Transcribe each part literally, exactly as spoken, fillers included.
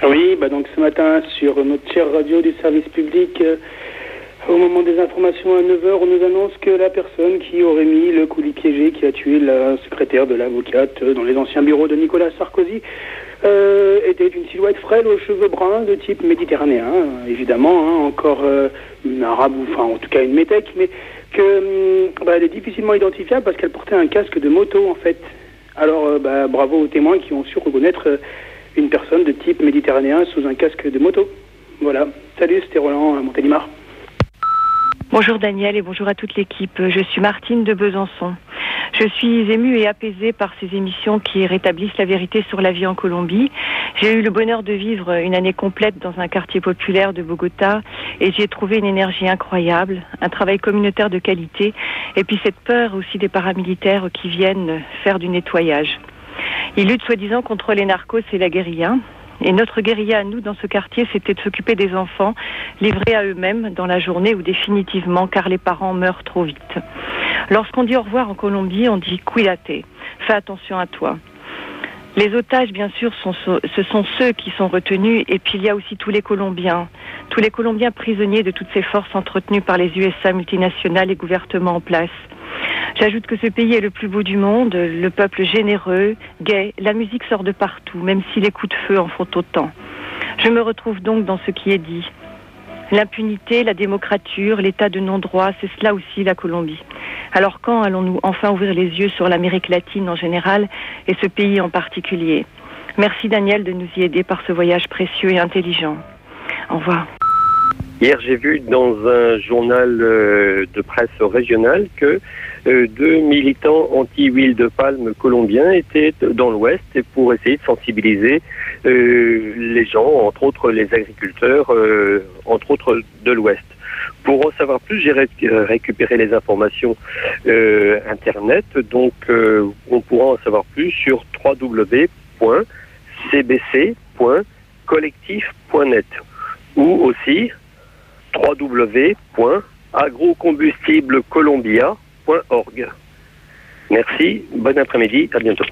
Oui, bah donc ce matin sur notre chère radio du service public, euh, au moment des informations à neuf heures, on nous annonce que la personne qui aurait mis le coulis piégé qui a tué la secrétaire de l'avocate dans les anciens bureaux de Nicolas Sarkozy euh, était une silhouette frêle aux cheveux bruns de type méditerranéen, évidemment, hein, encore euh, une arabe, ou enfin en tout cas une métèque, mais que bah, elle est difficilement identifiable parce qu'elle portait un casque de moto en fait. Alors euh, bah, bravo aux témoins qui ont su reconnaître euh, une personne de type méditerranéen sous un casque de moto. Voilà. Salut, c'était Roland à Montélimar. Bonjour Daniel et bonjour à toute l'équipe. Je suis Martine de Besançon. Je suis émue et apaisée par ces émissions qui rétablissent la vérité sur la vie en Colombie. J'ai eu le bonheur de vivre une année complète dans un quartier populaire de Bogota et j'y ai trouvé une énergie incroyable, un travail communautaire de qualité et puis cette peur aussi des paramilitaires qui viennent faire du nettoyage. Ils luttent soi-disant contre les narcos et la guérilla. Et notre guérilla à nous dans ce quartier, c'était de s'occuper des enfants livrés à eux-mêmes dans la journée ou définitivement car les parents meurent trop vite. Lorsqu'on dit au revoir en Colombie, on dit cuídate, fais attention à toi. Les otages, bien sûr, sont, ce sont ceux qui sont retenus et puis il y a aussi tous les Colombiens, tous les Colombiens prisonniers de toutes ces forces entretenues par les U S A multinationales et gouvernements en place. J'ajoute que ce pays est le plus beau du monde, le peuple généreux, gai, la musique sort de partout, même si les coups de feu en font autant. Je me retrouve donc dans ce qui est dit. L'impunité, la démocrature, l'état de non-droit, c'est cela aussi la Colombie. Alors quand allons-nous enfin ouvrir les yeux sur l'Amérique latine en général et ce pays en particulier ? Merci Daniel de nous y aider par ce voyage précieux et intelligent. Au revoir. Hier, j'ai vu dans un journal euh, de presse régional que euh, deux militants anti-huile de palme colombiens étaient dans l'Ouest pour essayer de sensibiliser euh, les gens, entre autres les agriculteurs, euh, entre autres de l'Ouest. Pour en savoir plus, j'ai ré- récupéré les informations euh, Internet, donc euh, on pourra en savoir plus sur w w w point c b c point collectif point net ou aussi w w w point agrocombustiblecolombia point org. Merci, bon après-midi, à bientôt.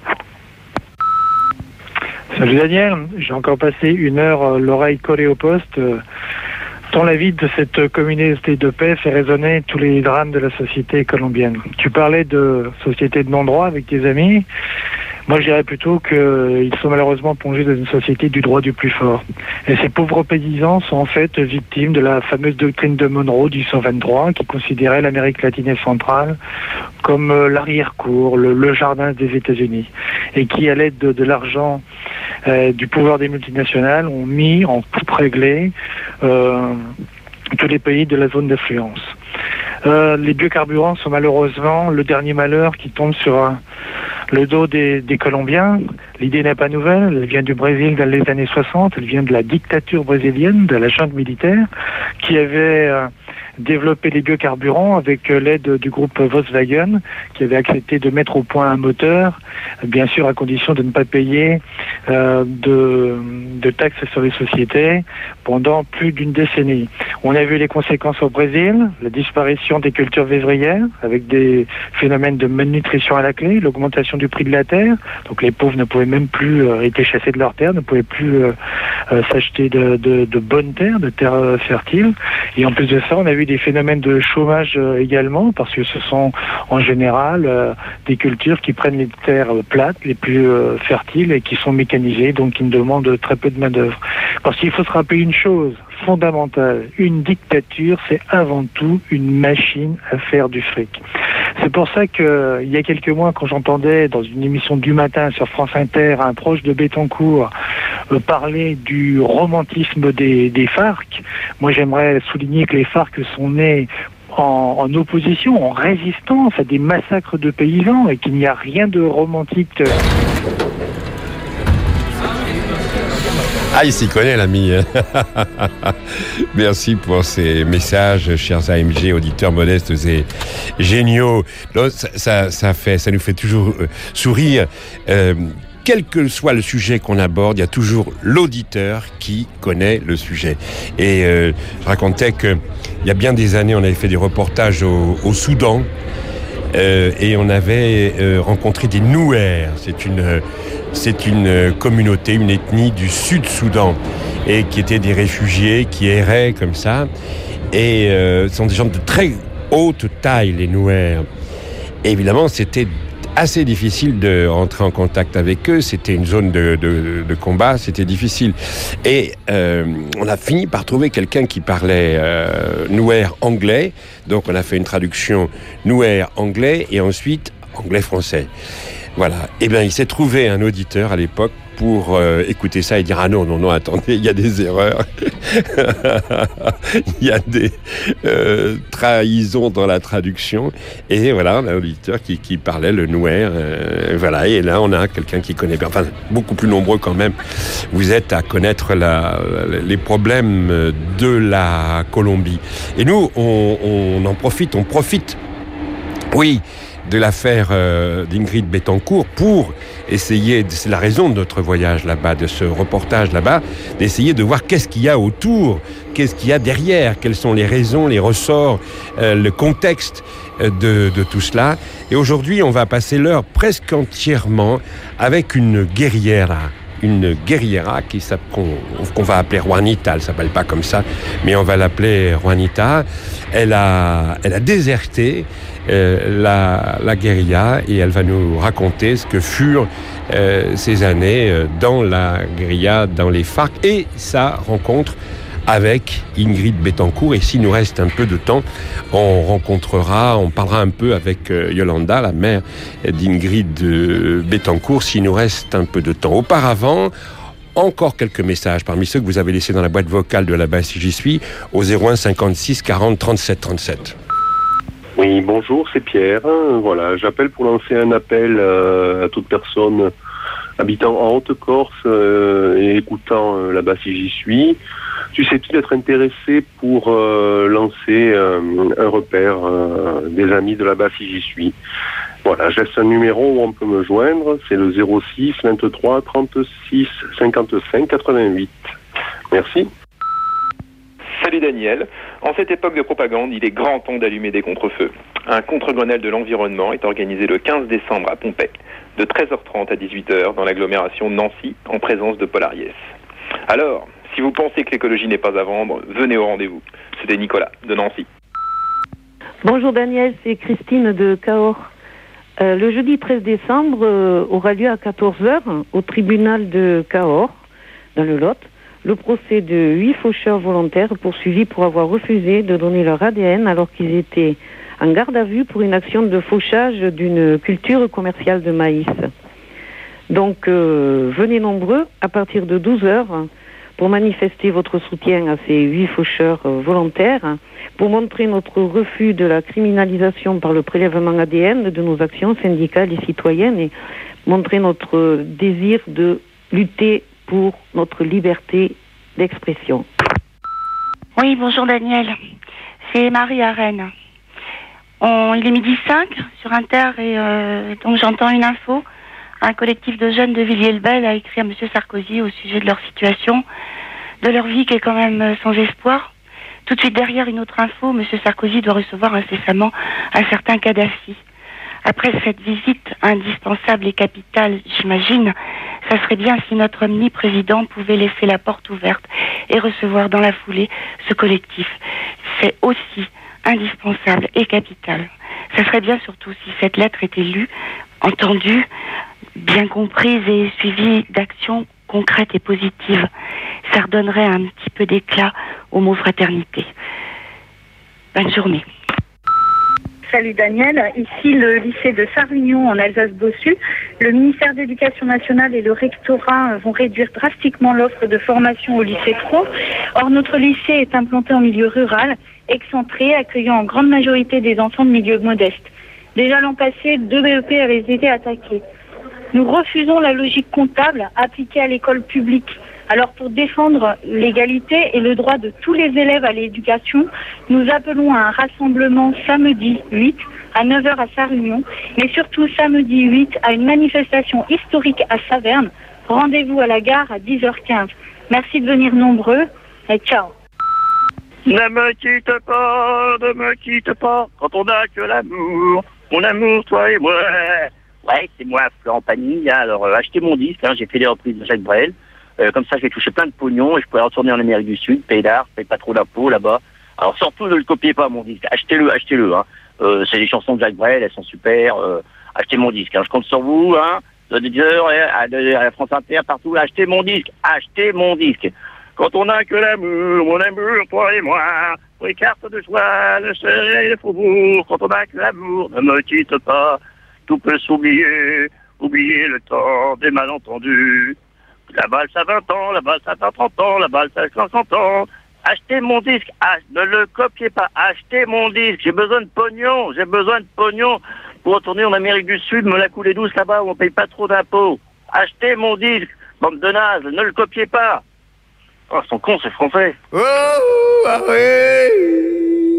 Salut Daniel, j'ai encore passé une heure euh, l'oreille collée au poste. Euh, tant la vie de cette communauté de paix fait résonner tous les drames de la société colombienne. Tu parlais de société de non-droit avec tes amis. Moi, je dirais plutôt qu'ils sont malheureusement plongés dans une société du droit du plus fort. Et ces pauvres paysans sont en fait victimes de la fameuse doctrine de Monroe du cent vingt-trois qui considérait l'Amérique latine et centrale comme l'arrière-cour, le, le jardin des États-Unis. Et qui, à l'aide de, de l'argent euh, du pouvoir des multinationales, ont mis en coupe réglée euh, tous les pays de la zone d'influence. Euh, les biocarburants sont malheureusement le dernier malheur qui tombe sur un, le dos des, des Colombiens. L'idée n'est pas nouvelle, elle vient du Brésil dans les années soixante, elle vient de la dictature brésilienne, de la junte militaire, qui avait euh, développé les biocarburants avec euh, l'aide du groupe Volkswagen, qui avait accepté de mettre au point un moteur, bien sûr à condition de ne pas payer euh, de, de taxes sur les sociétés pendant plus d'une décennie. On a vu les conséquences au Brésil, la disparition des cultures vivrières, avec des phénomènes de malnutrition à la clé, l'augmentation du prix de la terre, donc les pauvres ne pouvaient même plus euh, être chassés de leur terre, ne pouvaient plus euh, euh, s'acheter de, de, de bonnes terres, de terres euh, fertiles. Et en plus de ça, on a vu des phénomènes de chômage euh, également, parce que ce sont en général euh, des cultures qui prennent les terres plates, les plus euh, fertiles, et qui sont mécanisées, donc qui ne demandent très peu de main-d'œuvre. Parce qu'il faut se rappeler une chose fondamentale, une dictature, c'est avant tout une machine à faire du fric. C'est pour ça que il y a quelques mois, quand j'entendais dans une émission du matin sur France Inter un proche de Bettencourt euh, parler du romantisme des, des FARC, moi j'aimerais souligner que les FARC sont nés En, en opposition, en résistance à des massacres de paysans et qu'il n'y a rien de romantique. Ah, il s'y connaît, l'ami. Merci pour ces messages, chers A M G, auditeurs modestes et géniaux. Là, ça, ça, ça, fait, ça nous fait toujours euh, sourire. Euh, Quel que soit le sujet qu'on aborde, il y a toujours l'auditeur qui connaît le sujet. Et euh, je racontais qu'il y a bien des années, on avait fait des reportages au, au Soudan. euh, et on avait euh, rencontré des Nouers. C'est une, c'est une communauté, une ethnie du Sud-Soudan, et qui étaient des réfugiés qui erraient comme ça. Et euh, ce sont des gens de très haute taille, les Nouers. Et évidemment, c'était assez difficile de rentrer en contact avec eux. C'était une zone de, de, de combat, c'était difficile. Et euh, on a fini par trouver quelqu'un qui parlait euh, Nouer anglais. Donc on a fait une traduction Nouer anglais et ensuite anglais-français. Voilà. Eh bien, il s'est trouvé un auditeur à l'époque pour euh, écouter ça et dire « Ah non, non, non, attendez, il y a des erreurs. Il y a des euh, trahisons dans la traduction. » Et voilà, on a un auditeur qui, qui parlait le Nouer. Euh, voilà, et là, on a quelqu'un qui connaît bien. Enfin, beaucoup plus nombreux quand même. Vous êtes à connaître la, les problèmes de la Colombie. Et nous, on, on en profite, on profite. Oui, de l'affaire euh, d'Ingrid Betancourt pour essayer, c'est la raison de notre voyage là-bas, de ce reportage là-bas, d'essayer de voir qu'est-ce qu'il y a autour, qu'est-ce qu'il y a derrière, quelles sont les raisons, les ressorts, euh, le contexte de, de tout cela. Et aujourd'hui, on va passer l'heure presque entièrement avec une guerrière, une guerriera qui qu'on, qu'on va appeler Juanita. Elle ne s'appelle pas comme ça, mais on va l'appeler Juanita. Elle a, elle a déserté euh, la, la guérilla et elle va nous raconter ce que furent euh, ces années euh, dans la guérilla, dans les FARC et sa rencontre avec Ingrid Betancourt. Et s'il nous reste un peu de temps, on rencontrera, on parlera un peu avec euh, Yolanda, la mère d'Ingrid euh, Betancourt, s'il nous reste un peu de temps. Auparavant, encore quelques messages parmi ceux que vous avez laissés dans la boîte vocale de là-bas si j'y suis, au zéro un cinquante-six quarante trente-sept trente-sept. Oui, bonjour, c'est Pierre. Voilà, j'appelle pour lancer un appel euh, à toute personne habitant en Haute-Corse euh, et écoutant euh, là-bas si j'y suis. Susceptible d'être intéressé pour euh, lancer euh, un repère euh, des amis de là-bas si j'y suis. Voilà, je laisse un numéro où on peut me joindre, c'est le zéro six vingt-trois trente-six cinquante-cinq quatre-vingt-huit. Merci. Salut Daniel. En cette époque de propagande, il est grand temps d'allumer des contre-feux. Un contre-Grenelle de l'environnement est organisé le quinze décembre à Pompey, de treize heures trente à dix-huit heures dans l'agglomération de Nancy, en présence de Paul Ariès. Alors, si vous pensez que l'écologie n'est pas à vendre, venez au rendez-vous. C'était Nicolas, de Nancy. Bonjour Daniel, c'est Christine de Cahors. Euh, le jeudi treize décembre euh, aura lieu à quatorze heures au tribunal de Cahors, dans le Lot, le procès de huit faucheurs volontaires poursuivis pour avoir refusé de donner leur A D N alors qu'ils étaient en garde à vue pour une action de fauchage d'une culture commerciale de maïs. Donc euh, venez nombreux à partir de douze heures pour manifester votre soutien à ces huit faucheurs euh, volontaires, pour montrer notre refus de la criminalisation par le prélèvement A D N de nos actions syndicales et citoyennes et montrer notre désir de lutter pour notre liberté d'expression. Oui, bonjour Daniel. C'est Marie à Rennes. On, il est midi cinq sur Inter et euh, donc j'entends une info. Un collectif de jeunes de Villiers-le-Bel a écrit à M. Sarkozy au sujet de leur situation, de leur vie qui est quand même sans espoir. Tout de suite derrière une autre info, M. Sarkozy doit recevoir incessamment un certain Kadhafi. Après cette visite indispensable et capitale, j'imagine, ça serait bien si notre omniprésident pouvait laisser la porte ouverte et recevoir dans la foulée ce collectif. C'est aussi indispensable et capital. Ça serait bien surtout si cette lettre était lue, entendue, bien comprise et suivie d'actions concrètes et positives. Ça redonnerait un petit peu d'éclat au mot fraternité. Bonne journée. Salut Daniel, ici le lycée de Sarre-Union en Alsace-Bossu. Le ministère de l'Éducation nationale et le rectorat vont réduire drastiquement l'offre de formation au lycée pro. Or notre lycée est implanté en milieu rural, excentré, accueillant en grande majorité des enfants de milieux modestes. Déjà l'an passé, deux B E P avaient été attaqués. Nous refusons la logique comptable appliquée à l'école publique. Alors pour défendre l'égalité et le droit de tous les élèves à l'éducation, nous appelons à un rassemblement samedi huit à neuf heures à Sarre-Union, mais surtout samedi huit à une manifestation historique à Saverne. Rendez-vous à la gare à dix heures quinze. Merci de venir nombreux et ciao. Ne me quitte pas, ne me quitte pas, quand on n'a que l'amour mon amour, toi et moi. Ouais, c'est moi, Florent Pagny. Alors, euh, achetez mon disque, hein, j'ai fait des reprises de Jacques Brel. Euh, comme ça, je vais toucher plein de pognon et je pourrais retourner en Amérique du Sud, pays d'art, paye pas trop d'impôts là-bas. Alors, surtout, ne le copiez pas, mon disque. Achetez-le, achetez-le. Hein. Euh, c'est des chansons de Jacques Brel, elles sont super. Euh, achetez mon disque. Hein. Je compte sur vous, hein, de dix heures à, à la France Inter, partout. Achetez mon disque, achetez mon disque. Quand on n'a que l'amour, mon amour, toi et moi, pour les cartes de joie, le soleil, le faubourg. Quand on n'a que l'amour, ne me quitte pas. Tout peut s'oublier, oublier le temps des malentendus. La balle, ça a vingt ans, la balle, ça a trente ans, la balle, ça a cinquante ans. Achetez mon disque, ach- ne le copiez pas, achetez mon disque. J'ai besoin de pognon, j'ai besoin de pognon pour retourner en Amérique du Sud, me la couler douce là-bas où on paye pas trop d'impôts. Achetez mon disque, bande de nazes, ne le copiez pas. Oh, ils sont cons, ces Français. Oh, ah oui.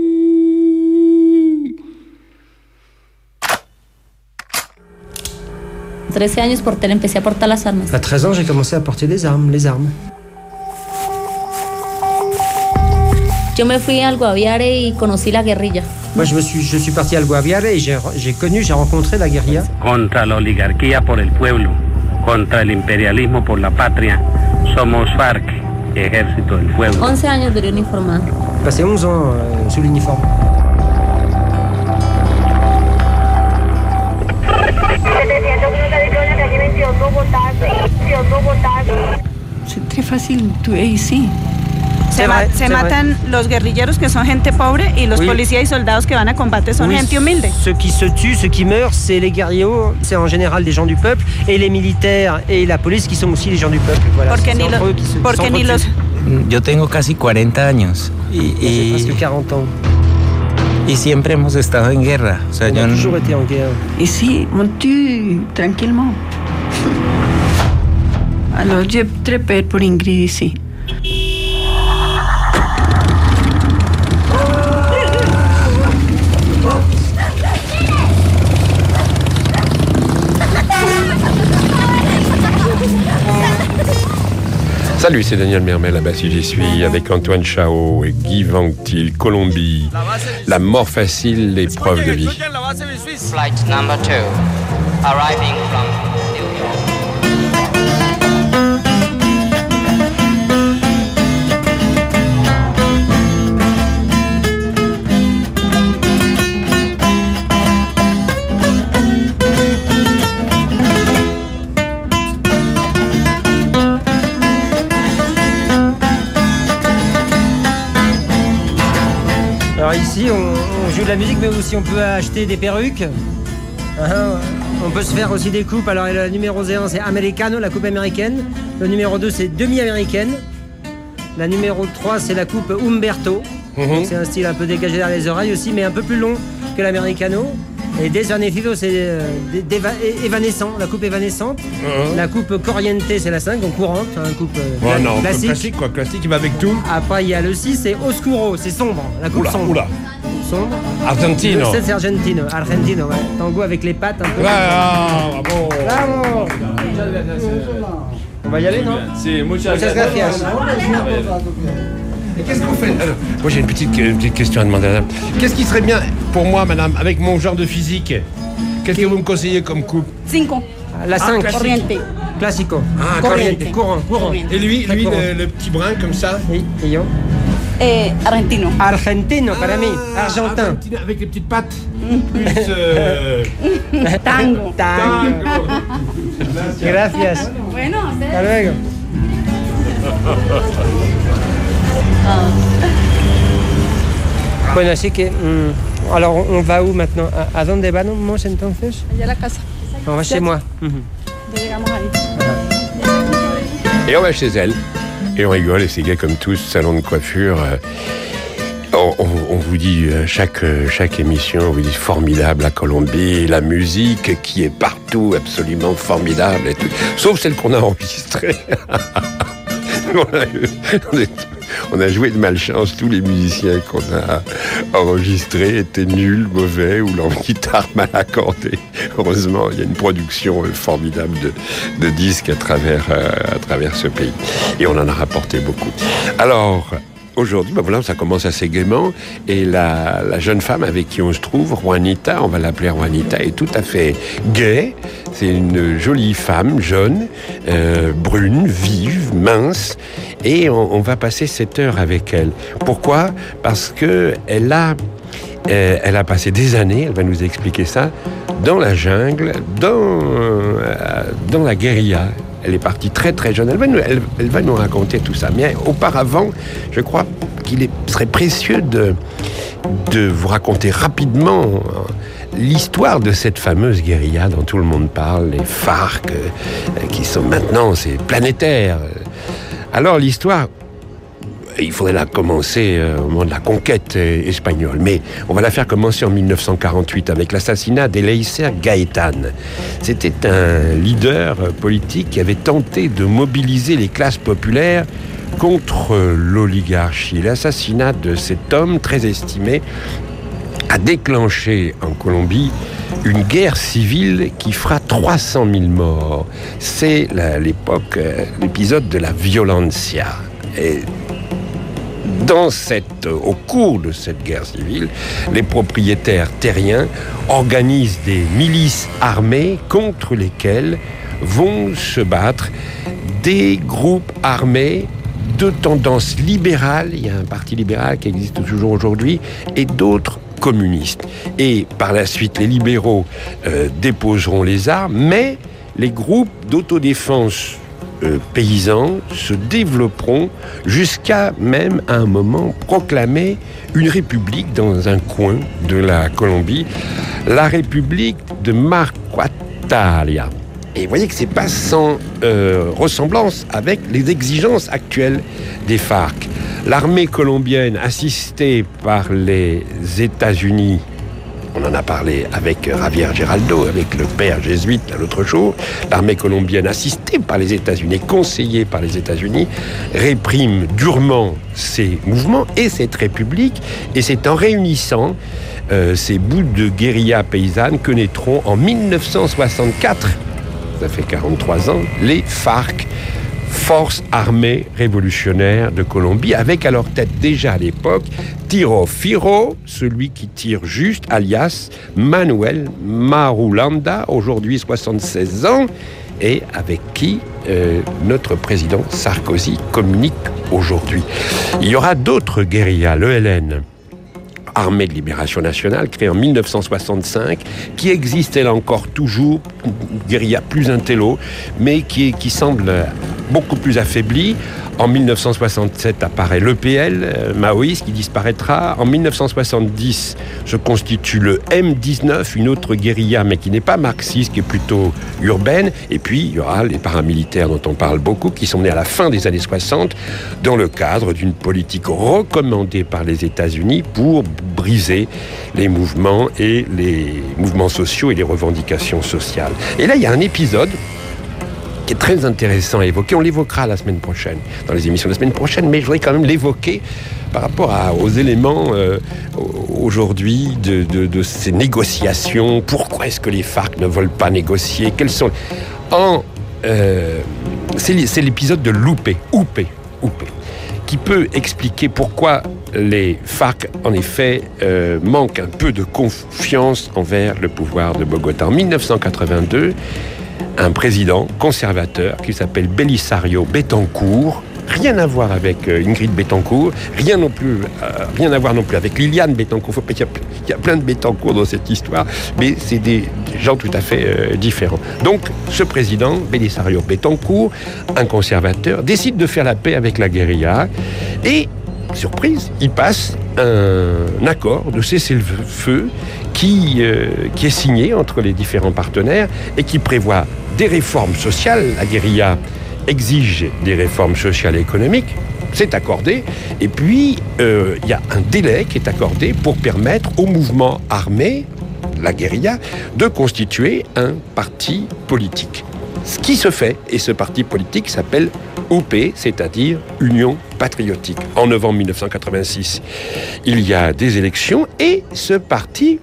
trece años porté, empecé a portar las armas. À treize ans, j'ai commencé à porter des armes, les armes. Yo me fui al Guaviare y conocí la guerrilla. Moi, je, me suis, je suis parti al Guaviare et j'ai, j'ai connu, j'ai rencontré la guérilla. Contra la oligarquía por el pueblo, contra el imperialismo por la patria, somos FARC, Ejército del Pueblo. once años duré uniformada. J'ai passé onze ans euh, sous l'uniforme. C'est très facile tuer ici. Se, C'est ma- vrai, se c'est matan vrai. los guerrilleros que son gente pobre y los Oui. policías y soldados que van a combate son Oui, gente humilde. Ceux qui se tuent, ceux qui meurent, c'est les guerrilleros, c'est en général des gens du peuple, et les militaires et la police qui sont aussi les gens du peuple. Voilà, Porque c'est ni entre lo- eux qui se porque ni los- s'entretuent. Yo tengo casi cuarenta años y, J'ai y, presque quarante ans. y siempre hemos estado en guerra. O sea, On yo a n- toujours été en guerre. Ici, on tue tranquillement. Alors, j'ai très peur pour Ingrid ici. Salut, c'est Daniel Mermel, là-bas si j'y suis, avec Antoine Chao et Guy Vanctil, Colombie. La mort facile, l'épreuve de vie. Flight number two, arriving from New York. Alors ici, on, on joue de la musique, mais aussi on peut acheter des perruques. Hein, on peut se faire aussi des coupes. Alors la numéro zéro, c'est Americano, la coupe américaine. Le numéro deux, c'est demi-américaine. La numéro trois, c'est la coupe Umberto. Mhm. Donc, c'est un style un peu dégagé derrière les oreilles aussi, mais un peu plus long que l'Americano. Et Desvanecido, c'est euh, dé- déva- é- évanescent, la coupe évanescente. Mhm. La coupe Corriente, c'est la cinq, donc courante, hein, coupe euh, Oh cla- non, classique. classique quoi, classique, il va avec tout. Après, il y a le six, c'est Oscuro, c'est sombre, la coupe Oula, sombre. oula. Sombre. Argentino. Le sept, c'est Argentino, Argentino, ouais. Tango avec les pattes un peu. Ah, bravo. Bravo. On va y aller, non? Muchas gracias. Et qu'est-ce qu'on fait alors, moi j'ai une petite, une petite question à demander à madame. Qu'est-ce qui serait bien pour moi, madame, avec mon genre de physique? Qu'est-ce que vous me conseillez comme coupe? Cinco. La cinq. classique. Corriente. Classico. Ah, Corriente. Courant, courant. Et lui, Très lui courant. le, le petit brin comme ça? Et, et yo? Eh, argentino. Argentino, para mí. Ah, Argentin. Argentino, avec les petites pattes. Plus. Euh... Tango. Tango. Gracias. Bueno, Hasta luego. Bueno, así que. mm, alors, on va où maintenant? ¿A, a dónde vamos entonces? allá a la casa. On va chez moi. Mhm. Ya llegamos ahí. Et on va chez elle. Et on rigole, et c'est gai comme tous, salon de coiffure. euh, On, on- on vous dit, euh, chaque, euh, chaque émission, on vous dit formidable la Colombie, la musique qui est partout, absolument formidable. Et tout. Sauf celle qu'on a enregistrée. on, a, on est- on a joué de malchance, tous les musiciens qu'on a enregistrés étaient nuls, mauvais, ou leur guitare mal accordée. Heureusement, il y a une production euh, formidable de, de disques à travers, euh, à travers ce pays. Et on en a rapporté beaucoup. Alors, aujourd'hui, ben voilà, ça commence assez gaiement. Et la, la jeune femme avec qui on se trouve, Juanita, on va l'appeler Juanita, est tout à fait gaie. C'est une jolie femme, jeune, euh, brune, vive, mince. Et on, on va passer cette heure avec elle. Pourquoi ? Parce que elle a, euh, elle a passé des années, elle va nous expliquer ça, dans la jungle, dans, euh, dans la guérilla. Elle est partie très très jeune. Elle va, nous, elle, elle va nous raconter tout ça. Mais auparavant, je crois qu'il est, serait précieux de, de vous raconter rapidement l'histoire de cette fameuse guérilla dont tout le monde parle, les FARC, euh, qui sont maintenant, c'est planétaire. Alors l'histoire, il faudrait la commencer euh, au moment de la conquête euh, espagnole, mais on va la faire commencer en dix-neuf cent quarante-huit avec l'assassinat d'Eleiser Gaitán. C'était un leader euh, politique qui avait tenté de mobiliser les classes populaires contre euh, l'oligarchie. L'assassinat de cet homme très estimé a déclenché en Colombie une guerre civile qui fera trois cent mille morts. C'est la, l'époque, euh, l'épisode de la violencia. Et Dans cette, au cours de cette guerre civile, les propriétaires terriens organisent des milices armées contre lesquelles vont se battre des groupes armés de tendance libérale, il y a un parti libéral qui existe toujours aujourd'hui, et d'autres communistes. Et par la suite, les libéraux euh, déposeront les armes, mais les groupes d'autodéfense Euh, paysans se développeront jusqu'à même à un moment proclamer une république dans un coin de la Colombie, la république de Marcuatalia. Et vous voyez que c'est pas sans euh, ressemblance avec les exigences actuelles des FARC. L'armée colombienne, assistée par les États-Unis, on en a parlé avec Javier Giraldo, avec le père jésuite l'autre jour, l'armée colombienne, assistée par les États-Unis, conseillée par les États-Unis, réprime durement ces mouvements et cette république, et c'est en réunissant euh, ces bouts de guérilla paysanne que naîtront en dix-neuf cent soixante-quatre, ça fait quarante-trois ans, les FARC, Forces armées révolutionnaires de Colombie, avec à leur tête déjà à l'époque Tiro Firo, celui qui tire juste, alias Manuel Marulanda, aujourd'hui soixante-seize ans, et avec qui euh, notre président Sarkozy communique aujourd'hui. Il y aura d'autres guérillas, l'E L N, Armée de Libération Nationale, créée en dix-neuf cent soixante-cinq, qui existe, elle encore, toujours, une guérilla plus intello, mais qui, qui semble beaucoup plus affaiblie. En dix-neuf cent soixante-sept apparaît l'E P L, euh, maoïste, qui disparaîtra. En dix-neuf cent soixante-dix se constitue le M dix-neuf, une autre guérilla, mais qui n'est pas marxiste, qui est plutôt urbaine. Et puis, il y aura les paramilitaires dont on parle beaucoup, qui sont nés à la fin des années soixante, dans le cadre d'une politique recommandée par les États-Unis pour briser les mouvements et les mouvements sociaux et les revendications sociales. Et là, il y a un épisode qui est très intéressant à évoquer. On l'évoquera la semaine prochaine, dans les émissions de la semaine prochaine, mais je voudrais quand même l'évoquer par rapport à, aux éléments euh, aujourd'hui de, de, de ces négociations. Pourquoi est-ce que les FARC ne veulent pas négocier? Quels sont... En, euh, c'est, c'est l'épisode de Loupé, Oupé, Oupé, qui peut expliquer pourquoi les FARC, en effet, euh, manquent un peu de confiance envers le pouvoir de Bogota. En dix-neuf cent quatre-vingt-deux, un président conservateur qui s'appelle Belisario Betancourt, rien à voir avec euh, Ingrid Betancourt, rien non plus, euh, rien à voir non plus avec Liliane Betancourt. Faut pas, il y a, il y a plein de Betancourt dans cette histoire, mais c'est des, des gens tout à fait euh, différents. Donc, ce président, Belisario Betancourt, un conservateur, décide de faire la paix avec la guérilla et, surprise, il passe un accord de cessez-le-feu qui, euh, qui est signé entre les différents partenaires et qui prévoit des réformes sociales. La guérilla exige des réformes sociales et économiques, c'est accordé, et puis euh, il y a un délai qui est accordé pour permettre au mouvement armé, la guérilla, de constituer un parti politique. Ce qui se fait, et ce parti politique s'appelle U P, c'est-à-dire Union Patriotique. En novembre dix-neuf cent quatre-vingt-six, il y a des élections et ce parti,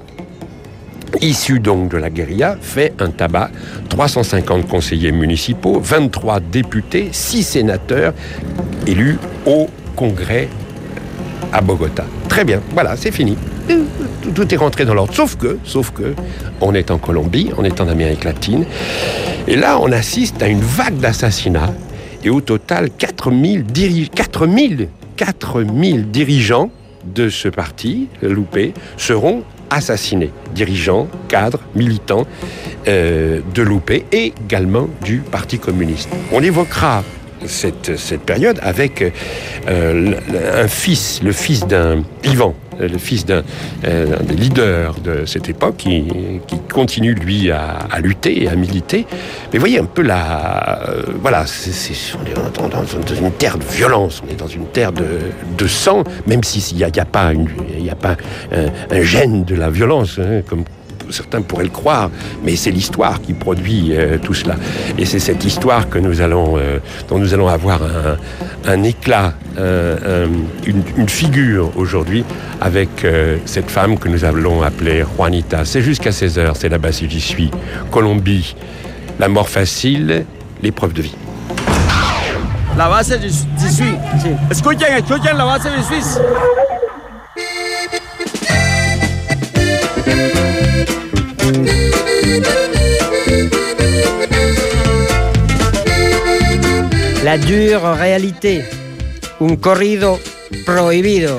issu donc de la guérilla, fait un tabac. trois cent cinquante conseillers municipaux, vingt-trois députés, six sénateurs élus au Congrès à Bogota. Très bien, voilà, c'est fini. Tout, tout est rentré dans l'ordre. Sauf que, sauf que, on est en Colombie, on est en Amérique latine. Et là, on assiste à une vague d'assassinats. Et au total, quatre mille, diri- quatre mille, quatre mille dirigeants de ce parti, l'U P, seront assassinés. Dirigeants, cadres, militants euh, de l'U P et également du Parti communiste. On évoquera cette, cette période avec euh, un fils, le fils d'un Ivan, le fils d'un, euh, d'un des leaders de cette époque qui, qui continue, lui, à, à lutter et à militer. Mais voyez un peu la... Euh, voilà, c'est, c'est, on est dans, dans, dans une terre de violence, on est dans une terre de, de sang, même s'il n'y a, y a pas, une, y a pas un, un gène de la violence, hein, comme certains pourraient le croire, mais c'est l'histoire qui produit euh, tout cela. Et c'est cette histoire que nous allons, euh, dont nous allons avoir un, un éclat, un, un, une, une figure aujourd'hui avec euh, cette femme que nous allons appeler Juanita. C'est jusqu'à seize heures, c'est là-bas si j'y suis. Colombie, la mort facile, l'épreuve de vie. La base du Suisse. Escuchen, escuchen la base du Suisse. La dure réalité. Un corrido prohibido.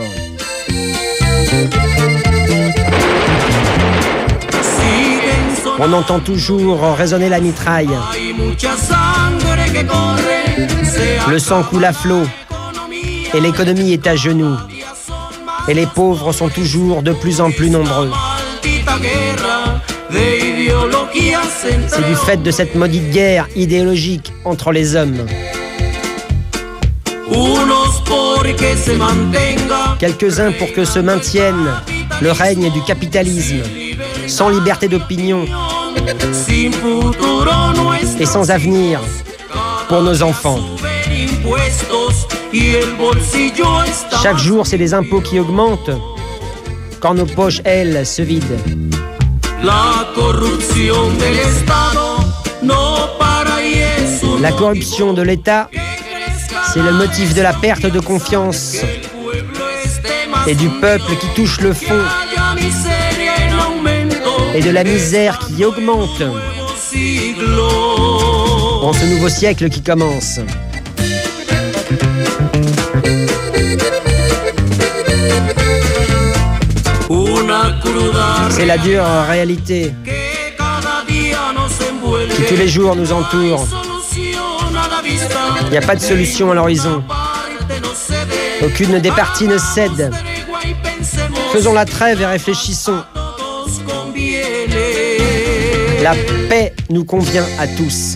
On entend toujours résonner la mitraille. Le sang coule à flot. Et l'économie est à genoux. Et les pauvres sont toujours de plus en plus nombreux. C'est du fait de cette maudite guerre idéologique entre les hommes. Quelques-uns pour que se maintienne le règne du capitalisme, sans liberté d'opinion et sans avenir pour nos enfants. Chaque jour, c'est les impôts qui augmentent, quand nos poches, elles, se vident. La corruption de l'État, c'est le motif de la perte de confiance et du peuple qui touche le fond et de la misère qui augmente en ce nouveau siècle qui commence. C'est la dure réalité qui tous les jours nous entoure. Il n'y a pas de solution à l'horizon. Aucune des parties ne cède. Faisons la trêve et réfléchissons. La paix nous convient à tous.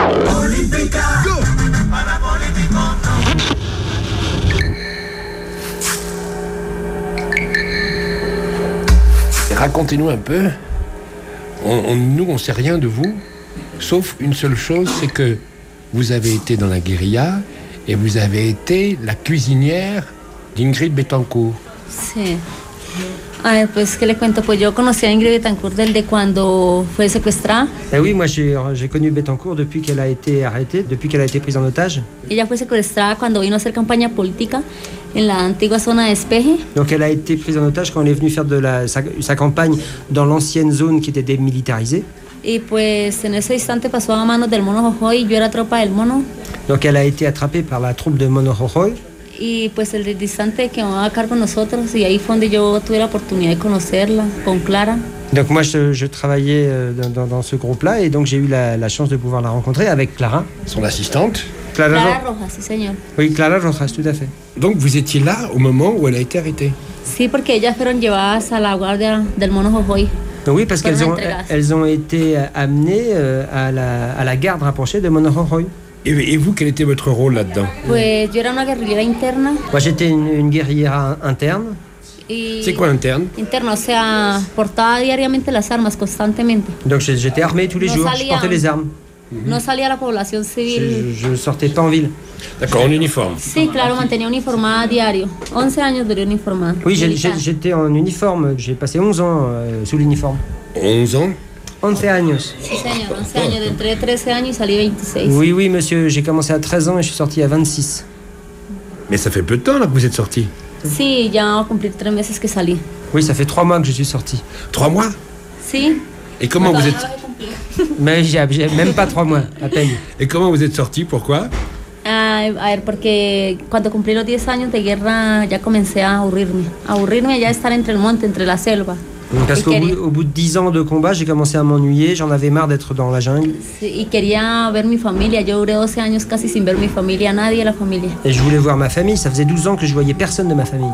Racontez-nous un peu. On, on, nous, on ne sait rien de vous, sauf une seule chose, c'est que vous avez été dans la guérilla et vous avez été la cuisinière d'Ingrid Betancourt. Sí. Ah, pues, ¿qué le cuento? Pues yo conocí a Ingrid Betancourt desde cuando fue secuestrada. Eh oui, moi j'ai, j'ai connu Betancourt depuis qu'elle a été arrêtée, depuis qu'elle a été prise en otage. Ella fue secuestrada cuando vino a hacer campaña política en la antigua zona de Espeje. Donc elle a été prise en otage quand elle est venue faire de la, sa, sa campagne dans l'ancienne zone qui était démilitarisée. Y pues en ese instante pasó a manos del Mono Jojoy y yo era tropa del Mono. Donc elle a été attrapée par la troupe de Mono Jojoy. Y pues el distante quedó a cargo de nosotros y ahí fue donde yo tuve la oportunidad de conocerla con Clara. Donc moi je, je travaillais dans, dans, dans ce groupe-là et donc j'ai eu la, la chance de pouvoir la rencontrer avec Clara. Son assistante. Clara, Clara Rojas, sí señor. Oui, Clara Rojas, tout à fait. Donc vous étiez là au moment où elle a été arrêtée. Sí, porque ellas fueron llevadas a la guardia del Mono Jojoy. Oui, parce qu'elles ont, elles ont été amenées à la, à la garde rapprochée de Mono Jojoy. Et, et vous, quel était votre rôle là-dedans? Pues yo era una guerrillera interna. Moi, j'étais une, une guerrillera interne. Y C'est quoi interne? Interno, o sea, portaba diariamente las armas constantemente. Donc j'étais armé tous les no jours, salía, je portais les armes. No salía a la población civil. Je, je sortais pas en ville. D'accord, en uniforme. Sí, claro, mantenía uniformada a diario. once años duré uniformada. Oui, j'ai, j'ai, j'étais en uniforme. J'ai passé onze ans euh, sous l'uniforme. onze ans? once años. Sí, señor, once años. Entré trece años y salí veintiséis. Oui, oui, monsieur, j'ai commencé à treize ans et je suis sorti à vingt-six. Mais ça fait peu de temps là que vous êtes sorti. Sí, ya va a cumplir tres meses que salí. Oui, ça fait trois mois que je suis sorti. Trois mois? Sí. Et comment vous êtes... Mais j'ai, j'ai même pas trois mois, à peine. Et comment vous êtes sorti? Pourquoi? Ah, a ver, porque cuando cumplí los diez años de guerra ya comencé a aburrirme. A aburrirme ya estar entre el monte, entre la selva. Parce qu'au bout, au bout de dix ans de combat, j'ai commencé à m'ennuyer, j'en avais marre d'être dans la jungle. Sí, y quería ver mi familia. Yo duré doce años casi sin ver mi familia, nadie de la familia. Et je voulais voir ma famille, ça faisait douze ans que je voyais personne de ma famille.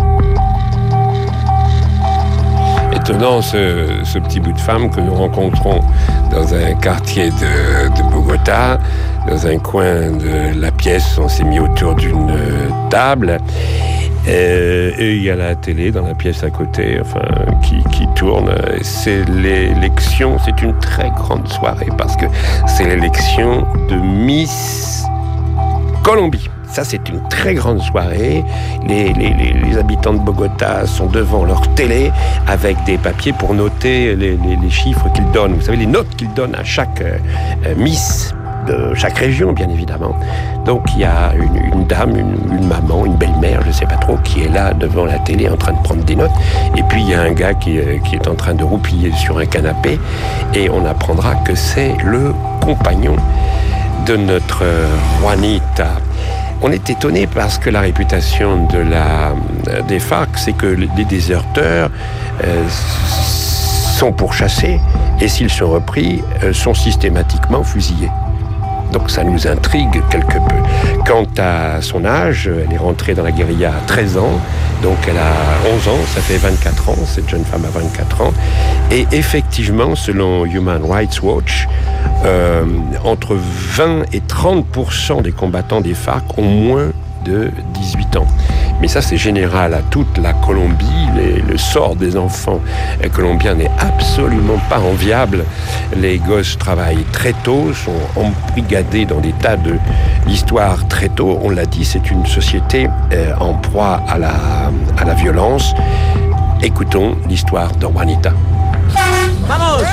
Étonnant ce, ce petit bout de femme que nous rencontrons dans un quartier de, de Bogota, dans un coin de la pièce. On s'est mis autour d'une table et, et il y a la télé dans la pièce à côté, enfin qui, qui tourne. C'est l'élection, c'est une très grande soirée parce que c'est l'élection de Miss Colombie. Ça, c'est une très grande soirée. Les, les, les, les habitants de Bogota sont devant leur télé avec des papiers pour noter les, les, les chiffres qu'ils donnent. Vous savez, les notes qu'ils donnent à chaque euh, Miss de chaque région, bien évidemment. Donc, il y a une, une dame, une, une maman, une belle-mère, je ne sais pas trop, qui est là devant la télé en train de prendre des notes. Et puis, il y a un gars qui, qui est en train de roupiller sur un canapé. Et on apprendra que c'est le compagnon de notre Juanita. On est étonné parce que la réputation de la, des FARC, c'est que les déserteurs euh, sont pourchassés et s'ils sont repris, euh, sont systématiquement fusillés. Donc ça nous intrigue quelque peu. Quant à son âge, elle est rentrée dans la guérilla à treize ans, donc elle a onze ans, ça fait vingt-quatre ans, cette jeune femme a vingt-quatre ans. Et effectivement, selon Human Rights Watch, euh, entre vingt et trente pour cent des combattants des FARC ont moins de dix-huit ans. Mais ça, c'est général à toute la Colombie. Les, le sort des enfants colombiens n'est absolument pas enviable. Les gosses travaillent très tôt, sont embrigadés dans des tas de l'histoire très tôt. On l'a dit, c'est une société euh, en proie à la, à la violence. Écoutons l'histoire de Juanita. Vamos!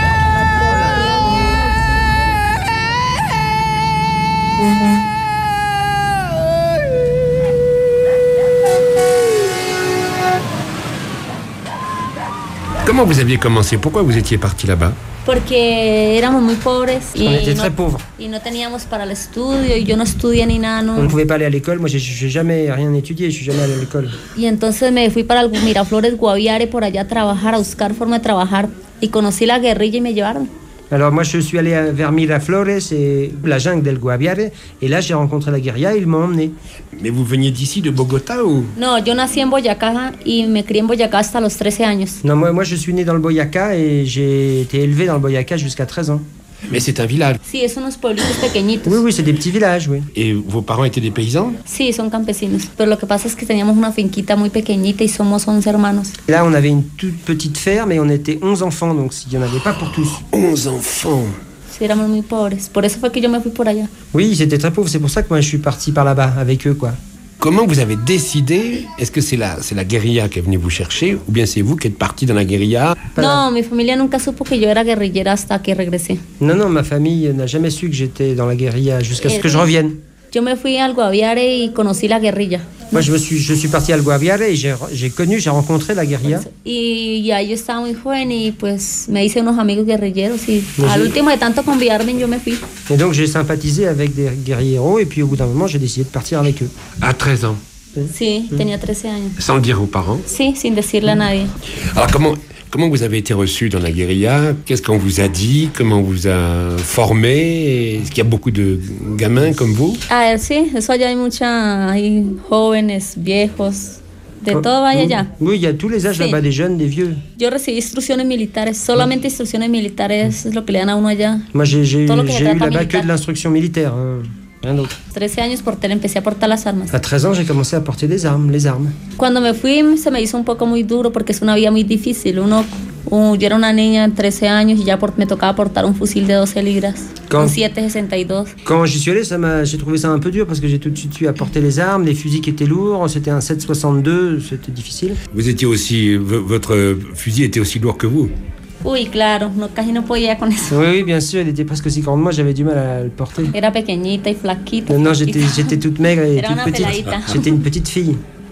Comment vous aviez commencé? Pourquoi vous étiez parti là-bas? Porque éramos muy pobres y On était très no, pauvres. y no teníamos para el estudio y yo no estudié ni nada. No. On ne pouvait pas aller à l'école, moi j'ai, j'ai jamais rien étudié, je suis jamais allé à l'école. Y entonces me fui para el Miraflores Guaviare por allá a trabajar, a buscar forma de trabajar y conocí la guerrilla y me llevaron. Alors moi je suis allé vers Miraflores et la jungle del Guaviare et là j'ai rencontré la guérilla et ils m'ont emmené. Mais vous veniez d'ici, de Bogota ou? No, yo nací en Boyacá y me crié en Boyacá hasta los trece años. Non, moi, moi je suis né dans le Boyacá et j'ai été élevé dans le Boyacá jusqu'à treize ans. Mais c'est un village. Sí, es unos pueblitos pequeñitos. Oui, oui, c'est des petits villages, oui. Et vos parents étaient des paysans? Sí, son campesinos. Pero lo que pasa es que teníamos una finquita muy pequeñita y somos once hermanos. Là, on avait une toute petite ferme et on était onze enfants, donc il n'y en avait pas pour tous. onze enfants? Sí, éramos muy pobres. Por eso fue que yo me fui por allá. Oui, c'était très pauvre, c'est pour ça que moi je suis parti par là-bas avec eux, quoi. Comment vous avez décidé? Est-ce que c'est la, c'est la guérilla qui est venue vous chercher ou bien c'est vous qui êtes parti dans la guérilla? No, mi familia nunca supo que yo era guerrillera hasta que regresé. Non, non, ma famille n'a jamais su que j'étais dans la guérilla jusqu'à ce que je revienne. Yo me fui al Guaviare y conocí la guerrilla. Moi, je, me suis, je suis parti al Guaviare et j'ai, j'ai connu, j'ai rencontré la guérilla. Y ya yo estaba muy joven y pues me hice unos amigos guerrilleros y al último de tanto convidarme yo me fui. Et donc j'ai sympathisé avec des guerrilleros et puis au bout d'un moment j'ai décidé de partir avec eux. À treize ans? Sí, tenía trece años. Sans le dire aux parents? Sí, sin decirle a nadie. Alors comment... Comment vous avez été reçu dans la guérilla? Qu'est-ce qu'on vous a dit? Comment on vous a formé? Est-ce qu'il y a beaucoup de gamins comme vous? A ver, sí, eso allá hay mucha, hay jóvenes, viejos, de todo hay allá. Oui, il y a tous les âges Sí. là-bas, des jeunes, des vieux. Yo recibí instrucciones militares, solamente instrucciones militares es lo que le dan a uno allá. Moi j'ai, j'ai, Todo lo que j'ai se eu trata là-bas que militar. de l'instruction militaire, hein. Rien d'autre. trece años porté, empecé a portar las armas. À treize ans, j'ai commencé à porter des armes, les armes. Cuando me fui se me hizo un poco muy duro porque es una vida muy difícil. Uno, uh, yo era una niña de trece años y ya por, me tocaba portar un fusil de doce libras, Quand- un siete sesenta y dos. Quand j'y suis allé, ça m'a, j'ai trouvé ça un peu dur parce que j'ai tout de suite eu à porter les armes, les fusils qui étaient lourds, c'était un sept soixante-deux, c'était difficile. Vous étiez aussi... v- Votre fusil était aussi lourd que vous? Uy, claro, no, casi no podía con eso. Oui, oui, bien sûr, il était presque aussi grand que moi, j'avais du mal à le porter. Era pequeñita y flaquita. Non, non, j'étais, flaquita. j'étais toute maigre et Era toute una petite. peladita. J'étais une petite fille.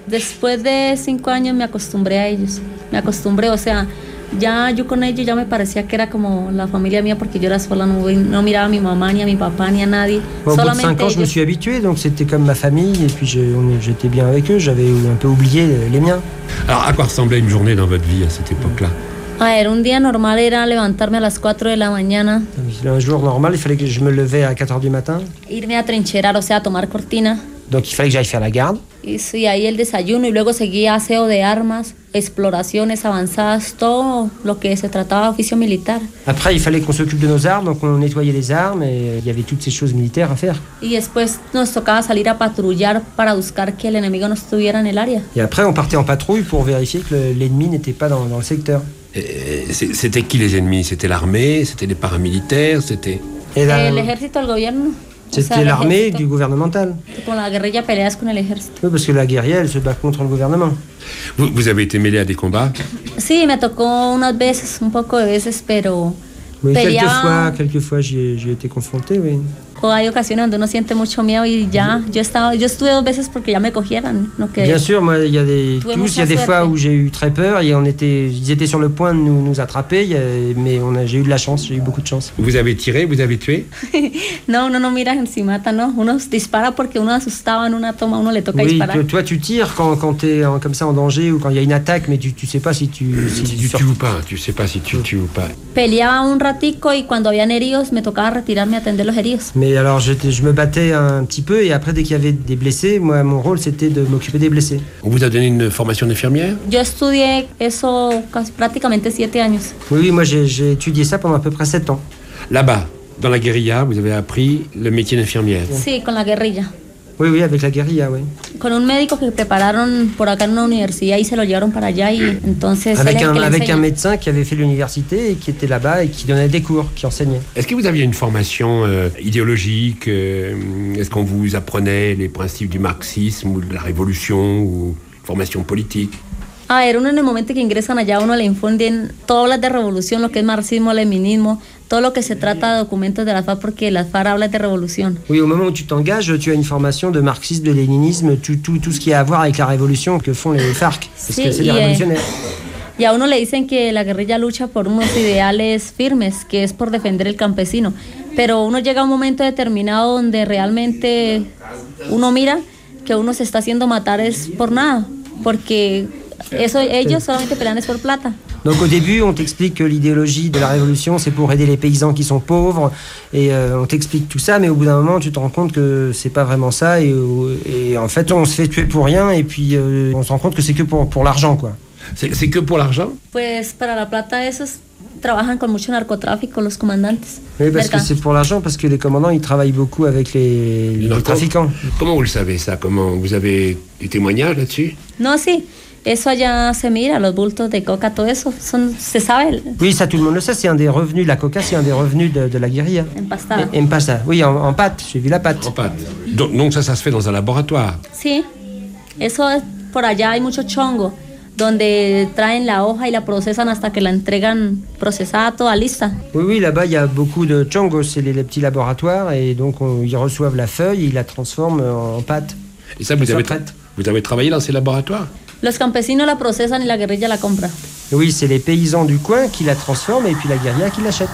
Después de cinco años me acostumbré a ellos. Me acostumbré, o sea, ya yo con ellos ya me parecía que era como la familia mía porque yo era sola, no, no miraba a mi mamá, ni a mi papá, ni a nadie. Bon, au bout de Solamente cinq ans, je me ellos. suis habitué, donc c'était comme ma famille, et puis je- on- j'étais bien avec eux, j'avais un peu oublié les miens. Alors, à quoi ressemblait une journée dans votre vie à cette époque-là? A ver, un día normal era levantarme a las cuatro de la mañana, Un jour normal, il fallait que je me levais à quatre heures du matin, irme a trincherar, o sea, a tomar cortina. donc il fallait que j'aille faire la garde. Y sí, ahí el desayuno y luego seguía aseo de armas, exploraciones avanzadas, todo lo que se trataba de oficio militar. Après, il fallait qu'on s'occupe de nos armes, donc on nettoyait les armes, et il y avait toutes ces choses militaires à faire. Y después nos tocaba salir a patrullar para buscar que el enemigo no estuviera en el área. Et après, on partait en patrouille pour vérifier que le- l'ennemi n'était pas dans, dans le secteur. Et c'est- C'était qui les ennemis? C'était l'armée? C'était les paramilitaires? C'était... Et la- El ejército del gobierno. O sea, C'était el l'armée ejército. du gouvernemental. Con la guerrilla peleas con el ejército. Oui, parce que la guérilla, elle se bat contre le gouvernement. Vous, vous avez été mêlé à des combats? Sí, me tocó unas veces, un poco de veces, pero Oui, peleaba. quelquefois, quelquefois j'y ai, j'y ai été confronté, oui. O hay ocasiones donde uno siente mucho miedo y ya, yo estaba, yo estuve dos veces porque ya me cogieran, no que. Bien sûr, moi, il y a des, Tuve tous, il y a mucha des fois suerte. où j'ai eu très peur, et on était, ils étaient sur le point de nous, nous attraper, il y a- mais on a, j'ai eu de la chance, j'ai eu beaucoup de chance. Vous avez tiré? Vous avez tué? No, uno no mira encima, no. Uno dispara porque uno asustaba en una toma, uno le toca Oui, disparar. toi, toi, tu tires quand, quand tu es comme ça en danger ou quand il y a une attaque, mais tu, tu sais pas si tu... Si Tu tues ou pas? Tu sais pas si tu tues ou pas. Peleaba un ratico y cuando habían heridos me tocaba retirarme a atender los heridos. Mais alors, j'étais- je me battais un petit peu, et après, dès qu'il y avait des blessés, moi, mon rôle, c'était de m'occuper des blessés. On vous a donné une formation d'infirmière? Yo estudié eso casi, prácticamente siete años. Oui, oui, moi, j'ai j'ai étudié ça pendant à peu près sept ans. Là-bas, dans la guérilla, vous avez appris le métier d'infirmière. Sí, con la guerrilla. Oui, oui, avec la guérilla, oui. Con un médico que prepararon por acá en una universidad y se lo llevaron para allá y entonces él Avec es el un, que le avec enseña. un médecin qui avait fait l'université et qui était là-bas et qui donnait des cours, qui enseignait. Est-ce que vous aviez une formation euh, idéologique? euh, Est-ce qu'on vous apprenait les principes du marxisme ou de la révolution ou formation politique? A ver, uno en el momento que ingresan allá, uno le infunden todo habla de revolución, lo que es marxismo, leninismo, todo lo que se trata de documentos de la F A R, porque la F A R habla de revolución. Oui, au moment où tu t'engages, tu as une formation de marxisme, de léninisme, tout, tout, tout ce qui a à voir avec la révolution que font les FARC, parce Sí, que c'est y, des eh, révolutionnaires. Y a uno le dicen que la guerrilla lucha por unos ideales firmes, que es por defender el campesino. Pero uno llega a un momento determinado donde realmente uno mira que uno se está haciendo matar es por nada, porque eso ellos solamente pelean es por plata. Donc au début, on t'explique que l'idéologie de la révolution, c'est pour aider les paysans qui sont pauvres, et euh, on t'explique tout ça, mais au bout d'un moment, tu te rends compte que c'est pas vraiment ça, et, et en fait, on se fait tuer pour rien, et puis euh, on se rend compte que c'est que pour, pour l'argent, quoi. C'est c'est que pour l'argent? Pues para la plata esos trabajan con mucho narcotráfico los comandantes. Oui, parce que Mercan- c'est pour l'argent, parce que les commandants, ils travaillent beaucoup avec les, les Alors, trafiquants. Comment vous le savez ça? Comment vous avez des témoignages là-dessus? No, sí, eso allá se mira, los bultos de coca, todo eso, son, se sabe, Oui, ça tout le monde le sait, c'est un des revenus, la coca, c'est un des revenus de, de la guérilla. empastada. Et, et pasta, oui, en, en pâte, j'ai vu la pâte. En pâte. Donc, donc ça, ça se fait dans un laboratoire. Sí, eso es, por allá hay mucho chongo, donde traen la hoja y la procesan hasta que la entregan procesada, toda lista. Oui, oui, là-bas, il y a beaucoup de chongos, c'est les, les petits laboratoires, et donc on- ils reçoivent la feuille, et ils la transforment en, en pâte. Et ça, vous Ça avez, prête. vous avez travaillé dans ces laboratoires? Los campesinos la procesan y la guerrilla la compra. Oui, c'est les paysans du coin qui la transforment, et puis la guérilla qui l'achète.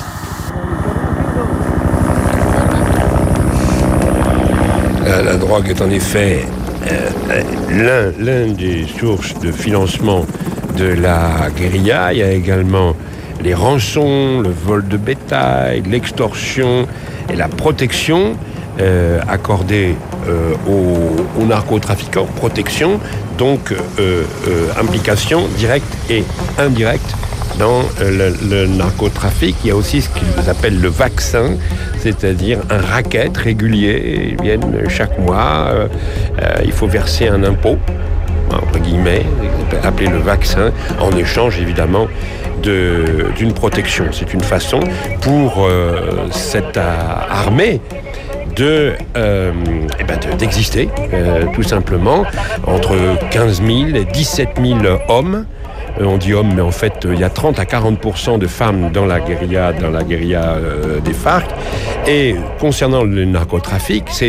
La, la drogue est en effet euh, l'un, l'un des sources de financement de la guérilla. Il y a également les rançons, le vol de bétail, l'extorsion et la protection euh, accordée euh, aux, aux narcotrafiquants. Protection, donc euh, euh, implication directe et indirecte dans euh, le, le narcotrafic. Il y a aussi ce qu'ils appellent le vaccin, c'est-à-dire un racket régulier. Ils viennent chaque mois, euh, euh, il faut verser un impôt, entre guillemets, appelé le vaccin, en échange évidemment de, d'une protection. C'est une façon pour euh, cette euh, armée de, euh, eh ben de, d'exister, euh, tout simplement, entre quinze mille et dix-sept mille hommes. Euh, on dit hommes, mais en fait, il y a trente à quarante pour cent de femmes dans la guérilla, dans la guérilla euh, des FARC. Et concernant le narcotrafic, c'est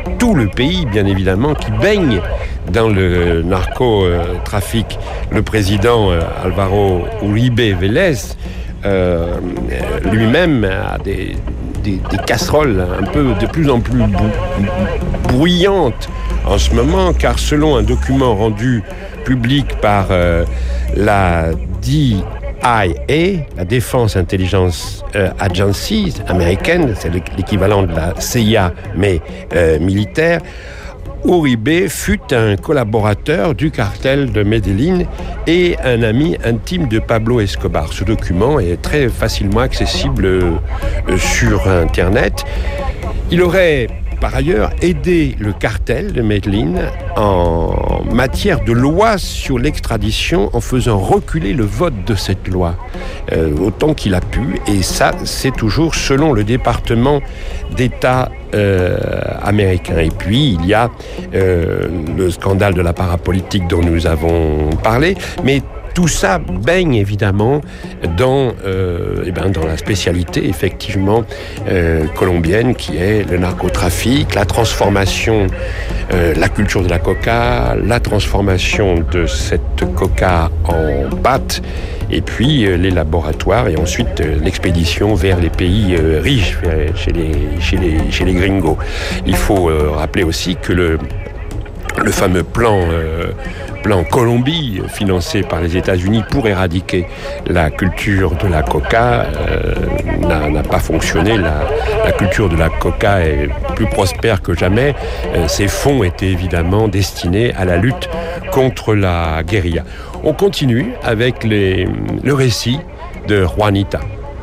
tout le pays, bien évidemment, qui baigne dans le narcotrafic. Le président euh, Alvaro Uribe Vélez, euh, lui-même a des, des, des casseroles un peu de plus en plus bruyantes en ce moment, car selon un document rendu public par euh, la D I A, la Defense Intelligence euh, Agency américaine, c'est l'équivalent de la C I A, mais euh, militaire, Uribe fut un collaborateur du cartel de Medellín et un ami intime de Pablo Escobar. Ce document est très facilement accessible euh, sur Internet. Il aurait par ailleurs aidé le cartel de Medellín en matière de loi sur l'extradition en faisant reculer le vote de cette loi euh, autant qu'il a pu, et ça c'est toujours selon le département d'État euh, américain. Et puis il y a euh, le scandale de la parapolitique dont nous avons parlé, mais tout ça baigne évidemment dans, euh, eh ben, dans la spécialité effectivement euh, colombienne qui est le narcotrafic, la transformation, euh, la culture de la coca, la transformation de cette coca en pâte, et puis euh, les laboratoires et ensuite euh, l'expédition vers les pays euh, riches, euh, chez, les, chez, les, chez les gringos. Il faut euh, rappeler aussi que le, le fameux plan euh, plan Colombie, financé par les États-Unis pour éradiquer la culture de la coca, euh, n'a, n'a pas fonctionné. La, la culture de la coca est plus prospère que jamais. Euh, ces fonds étaient évidemment destinés à la lutte contre la guérilla. On continue avec les, le récit de Juanita.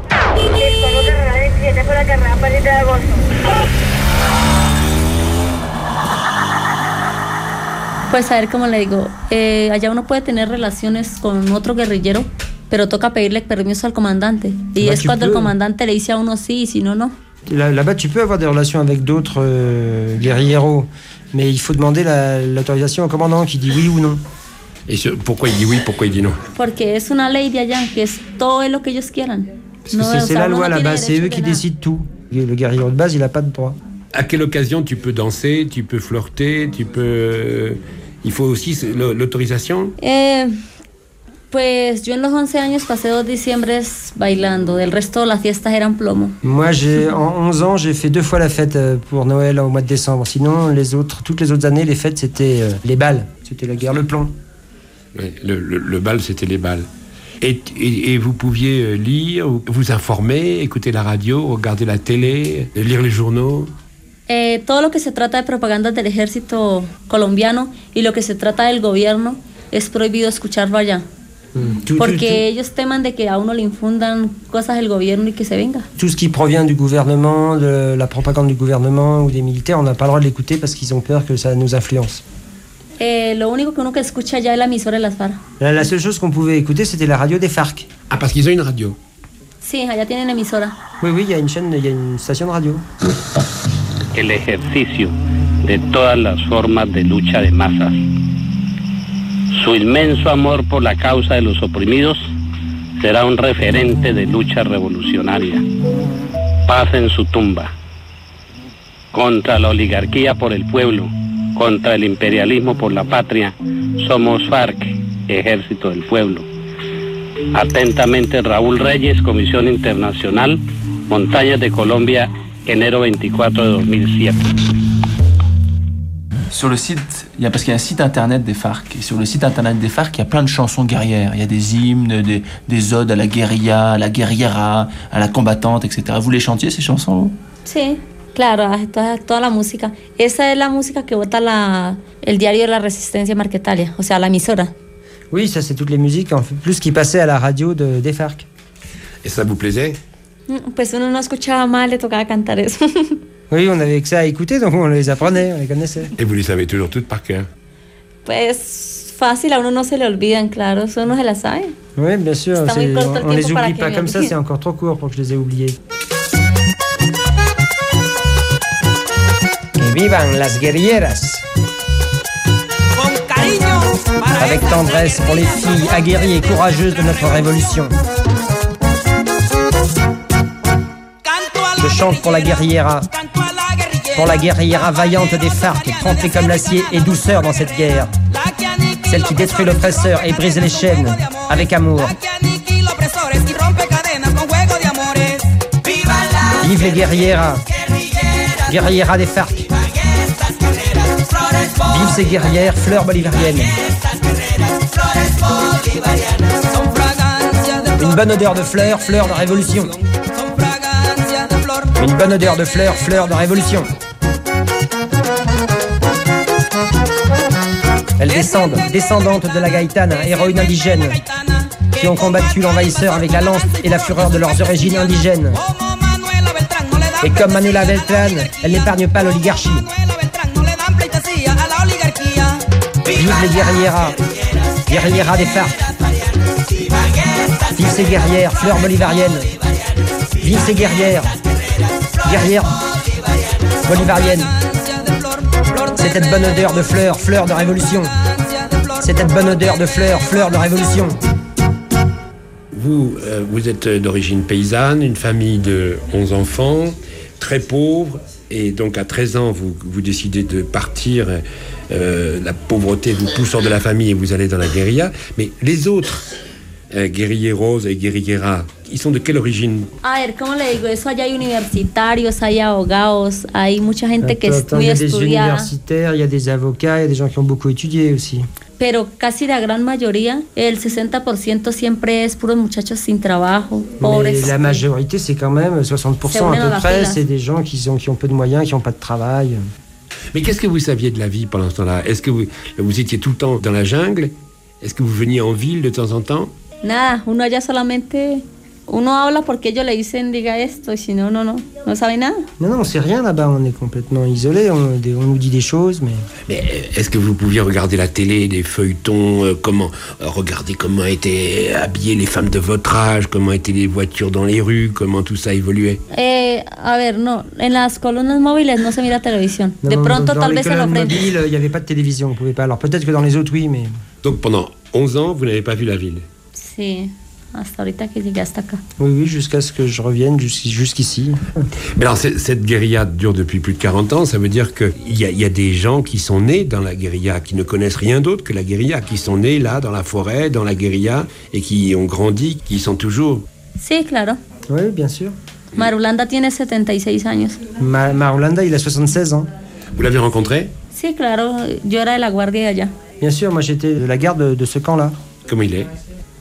Pues a ver, como le digo, eh, allá uno puede tener relaciones con otro guerrillero, pero toca pedirle permiso al comandante. Y Bah, es tu cuando el peux. comandante le dice a uno sí y si no, no. Là- Là-bas, tu peux avoir des relations avec d'autres euh, guerrilleros, mais il faut demander la- l'autorisation au commandant qui dit oui ou non. Et ce, pourquoi il dit oui, pourquoi il dit non? Porque es una ley de allá, que es todo es lo que ellos quieran. Parce que No, c'est o c'est sea, la uno loi no tiene là-bas, c'est derecho eux de qui nada. décident tout. Le guerrier de base, il n'a pas de droit. À quelle occasion tu peux danser, tu peux flirter, tu peux... euh, il faut aussi l'autorisation? Eh, pues yo en los once años pasé dos diciembres bailando, del resto las fiestas eran plomo. Moi, j'ai, en onze ans, j'ai fait deux fois la fête euh, pour Noël au mois de décembre. Sinon, les autres, toutes les autres années, les fêtes, c'était euh, les balles. C'était la guerre, le plomb. Oui, le, le, le bal, c'était les balles. Et, et, et vous pouviez lire, vous informer, écouter la radio, regarder la télé, lire les journaux? Eh, todo lo que se trata de propaganda del ejército colombiano y lo que se trata del gobierno es prohibido escucharlo allá. Tout, Porque tout, ellos teman de que a uno le infundan cosas del gobierno y que se venga. tout ce qui provient du gouvernement, de la propagande du gouvernement ou des militaires, on n'a pas le droit de l'écouter parce qu'ils ont peur que ça nous influence. Eh, lo único que uno que escucha allá es la emisora de las FARC. La, la seule chose qu'on pouvait écouter, c'était la radio des FARC. Ah, parce qu'ils ont une radio? Sí, allá tienen emisora. Oui, oui, il y a une chaîne, il y a une station de radio. El ejercicio de todas las formas de lucha de masas. Su inmenso amor por la causa de los oprimidos será un referente de lucha revolucionaria. Paz en su tumba. Contra la oligarquía por el pueblo, contra el imperialismo por la patria, somos FARC, Ejército del Pueblo. Atentamente, Raúl Reyes, Comisión Internacional, Montañas de Colombia, enero veinticuatro de dos mil siete. Sur le site, il y a, parce qu'il y a un site internet des FARC, et sur le site internet des FARC, il y a plein de chansons guerrières. Il y a des hymnes, des, des odes à la guérilla, à la guerriera, à la combattante, et cetera. Vous les chantiez, ces chansons, vous? Sí, claro, toda, toda la música. Esa es la música que vota la, el diario de la Resistencia Marquetalia, o sea, la emisora. Oui, ça, c'est toutes les musiques, en fait, plus qui passaient à la radio de, des FARC. Et ça vous plaisait? Pues uno no escuchaba mal, le tocaba cantar eso. Oui, on avait que ça à écouter, donc on les apprenait, on les connaissait. Et vous les savez toujours toutes par cœur? Pues fácil, a uno no se le olvidan, claro, eso uno se la sabe. Oui, bien sûr, Está muy c'est- corto el on, on les tiempo para oublie que pas me comme ça, olvide. c'est encore trop court pour que je les ai oubliés. Que vivan las guerrilleras! Avec tendresse pour les filles aguerries et courageuses de notre révolution. Je chante pour la guerriera. Pour la guerrière vaillante des FARC, trempée comme l'acier et douceur dans cette guerre. Celle qui détruit l'oppresseur et brise les chaînes avec amour. Vive les guerrieras, guerrieras des FARC. Vive ces guerrières, fleurs bolivariennes. Une bonne odeur de fleurs, fleurs de révolution. Une bonne odeur de fleurs, fleurs de révolution. Elles descendent, descendantes de la Gaitana, héroïne indigène, qui ont combattu l'envahisseur avec la lance et la fureur de leurs origines indigènes. Et comme Manuela Beltrán, elle n'épargne pas l'oligarchie. Vive les guerrieras, guerrieras des FARC. Vive ces guerrières, fleurs bolivariennes. Vive ces guerrières, guerrières bolivariennes. C'est cette bonne odeur de fleurs, fleurs de révolution. C'est cette bonne odeur de fleurs, fleurs de révolution. Vous, euh, vous êtes d'origine paysanne, une famille de onze enfants, très pauvre, et donc à treize ans, vous, vous décidez de partir. Euh, la pauvreté vous pousse hors de la famille et vous allez dans la guérilla. Mais les autres euh, guerrilleros et guerrilleras, ils sont de quelle origine? A ver, ¿cómo le digo? Eso allá hay universitarios, hay abogados, hay mucha gente que Attends, es il y muy a des estudiada. universitaires, il y a des avocats, il y a des gens qui ont beaucoup étudié aussi. Pero casi la gran mayoría, el sesenta por ciento siempre es puros muchachos sin trabajo, pobres. Mais la majorité, c'est quand même soixante pour cent à peu près, c'est des gens qui ont, qui ont peu de moyens, qui n'ont pas de travail. Mais qu'est-ce que vous saviez de la vie pendant ce temps-là? Est-ce que vous, vous étiez tout le temps dans la jungle? Est-ce que vous veniez en ville de temps en temps? Nada, uno allá solamente, uno habla porque ellos le dicen diga esto, y si no, no, no, no sabe nada. Non, non, on sait rien là-bas, on est complètement isolés, on, on nous dit des choses, mais... Mais est-ce que vous pouviez regarder la télé, des feuilletons, euh, comment euh, regarder comment étaient habillées les femmes de votre âge, comment étaient les voitures dans les rues, comment tout ça évoluait? Eh, a ver, no, en las columnas móviles no se mira televisión. Non, De non, pronto dans tal les vez en los colonnes frentes. mobiles, il n'y avait pas de télévision, on pouvait pas. Alors peut-être que dans les autres, oui, mais... Donc pendant onze ans, vous n'avez pas vu la ville? Sí, hasta ahorita que llegué hasta acá. Oui, oui, jusqu'à ce que je revienne jusqu'- jusqu'ici. Mais alors, c'est- cette guérilla dure depuis plus de quarante ans, ça veut dire qu'il y a, il y a des gens qui sont nés dans la guérilla, qui ne connaissent rien d'autre que la guérilla, qui sont nés là, dans la forêt, dans la guérilla, et qui ont grandi, qui y sont toujours. Sí, claro. Oui, bien sûr. Marulanda tiene setenta y seis años. Ma Marulanda, il a soixante-seize ans. Vous l'avez rencontré? Sí, claro, yo era de la guardia de allá. Bien sûr, moi j'étais de la garde de, de ce camp-là. Comment il est?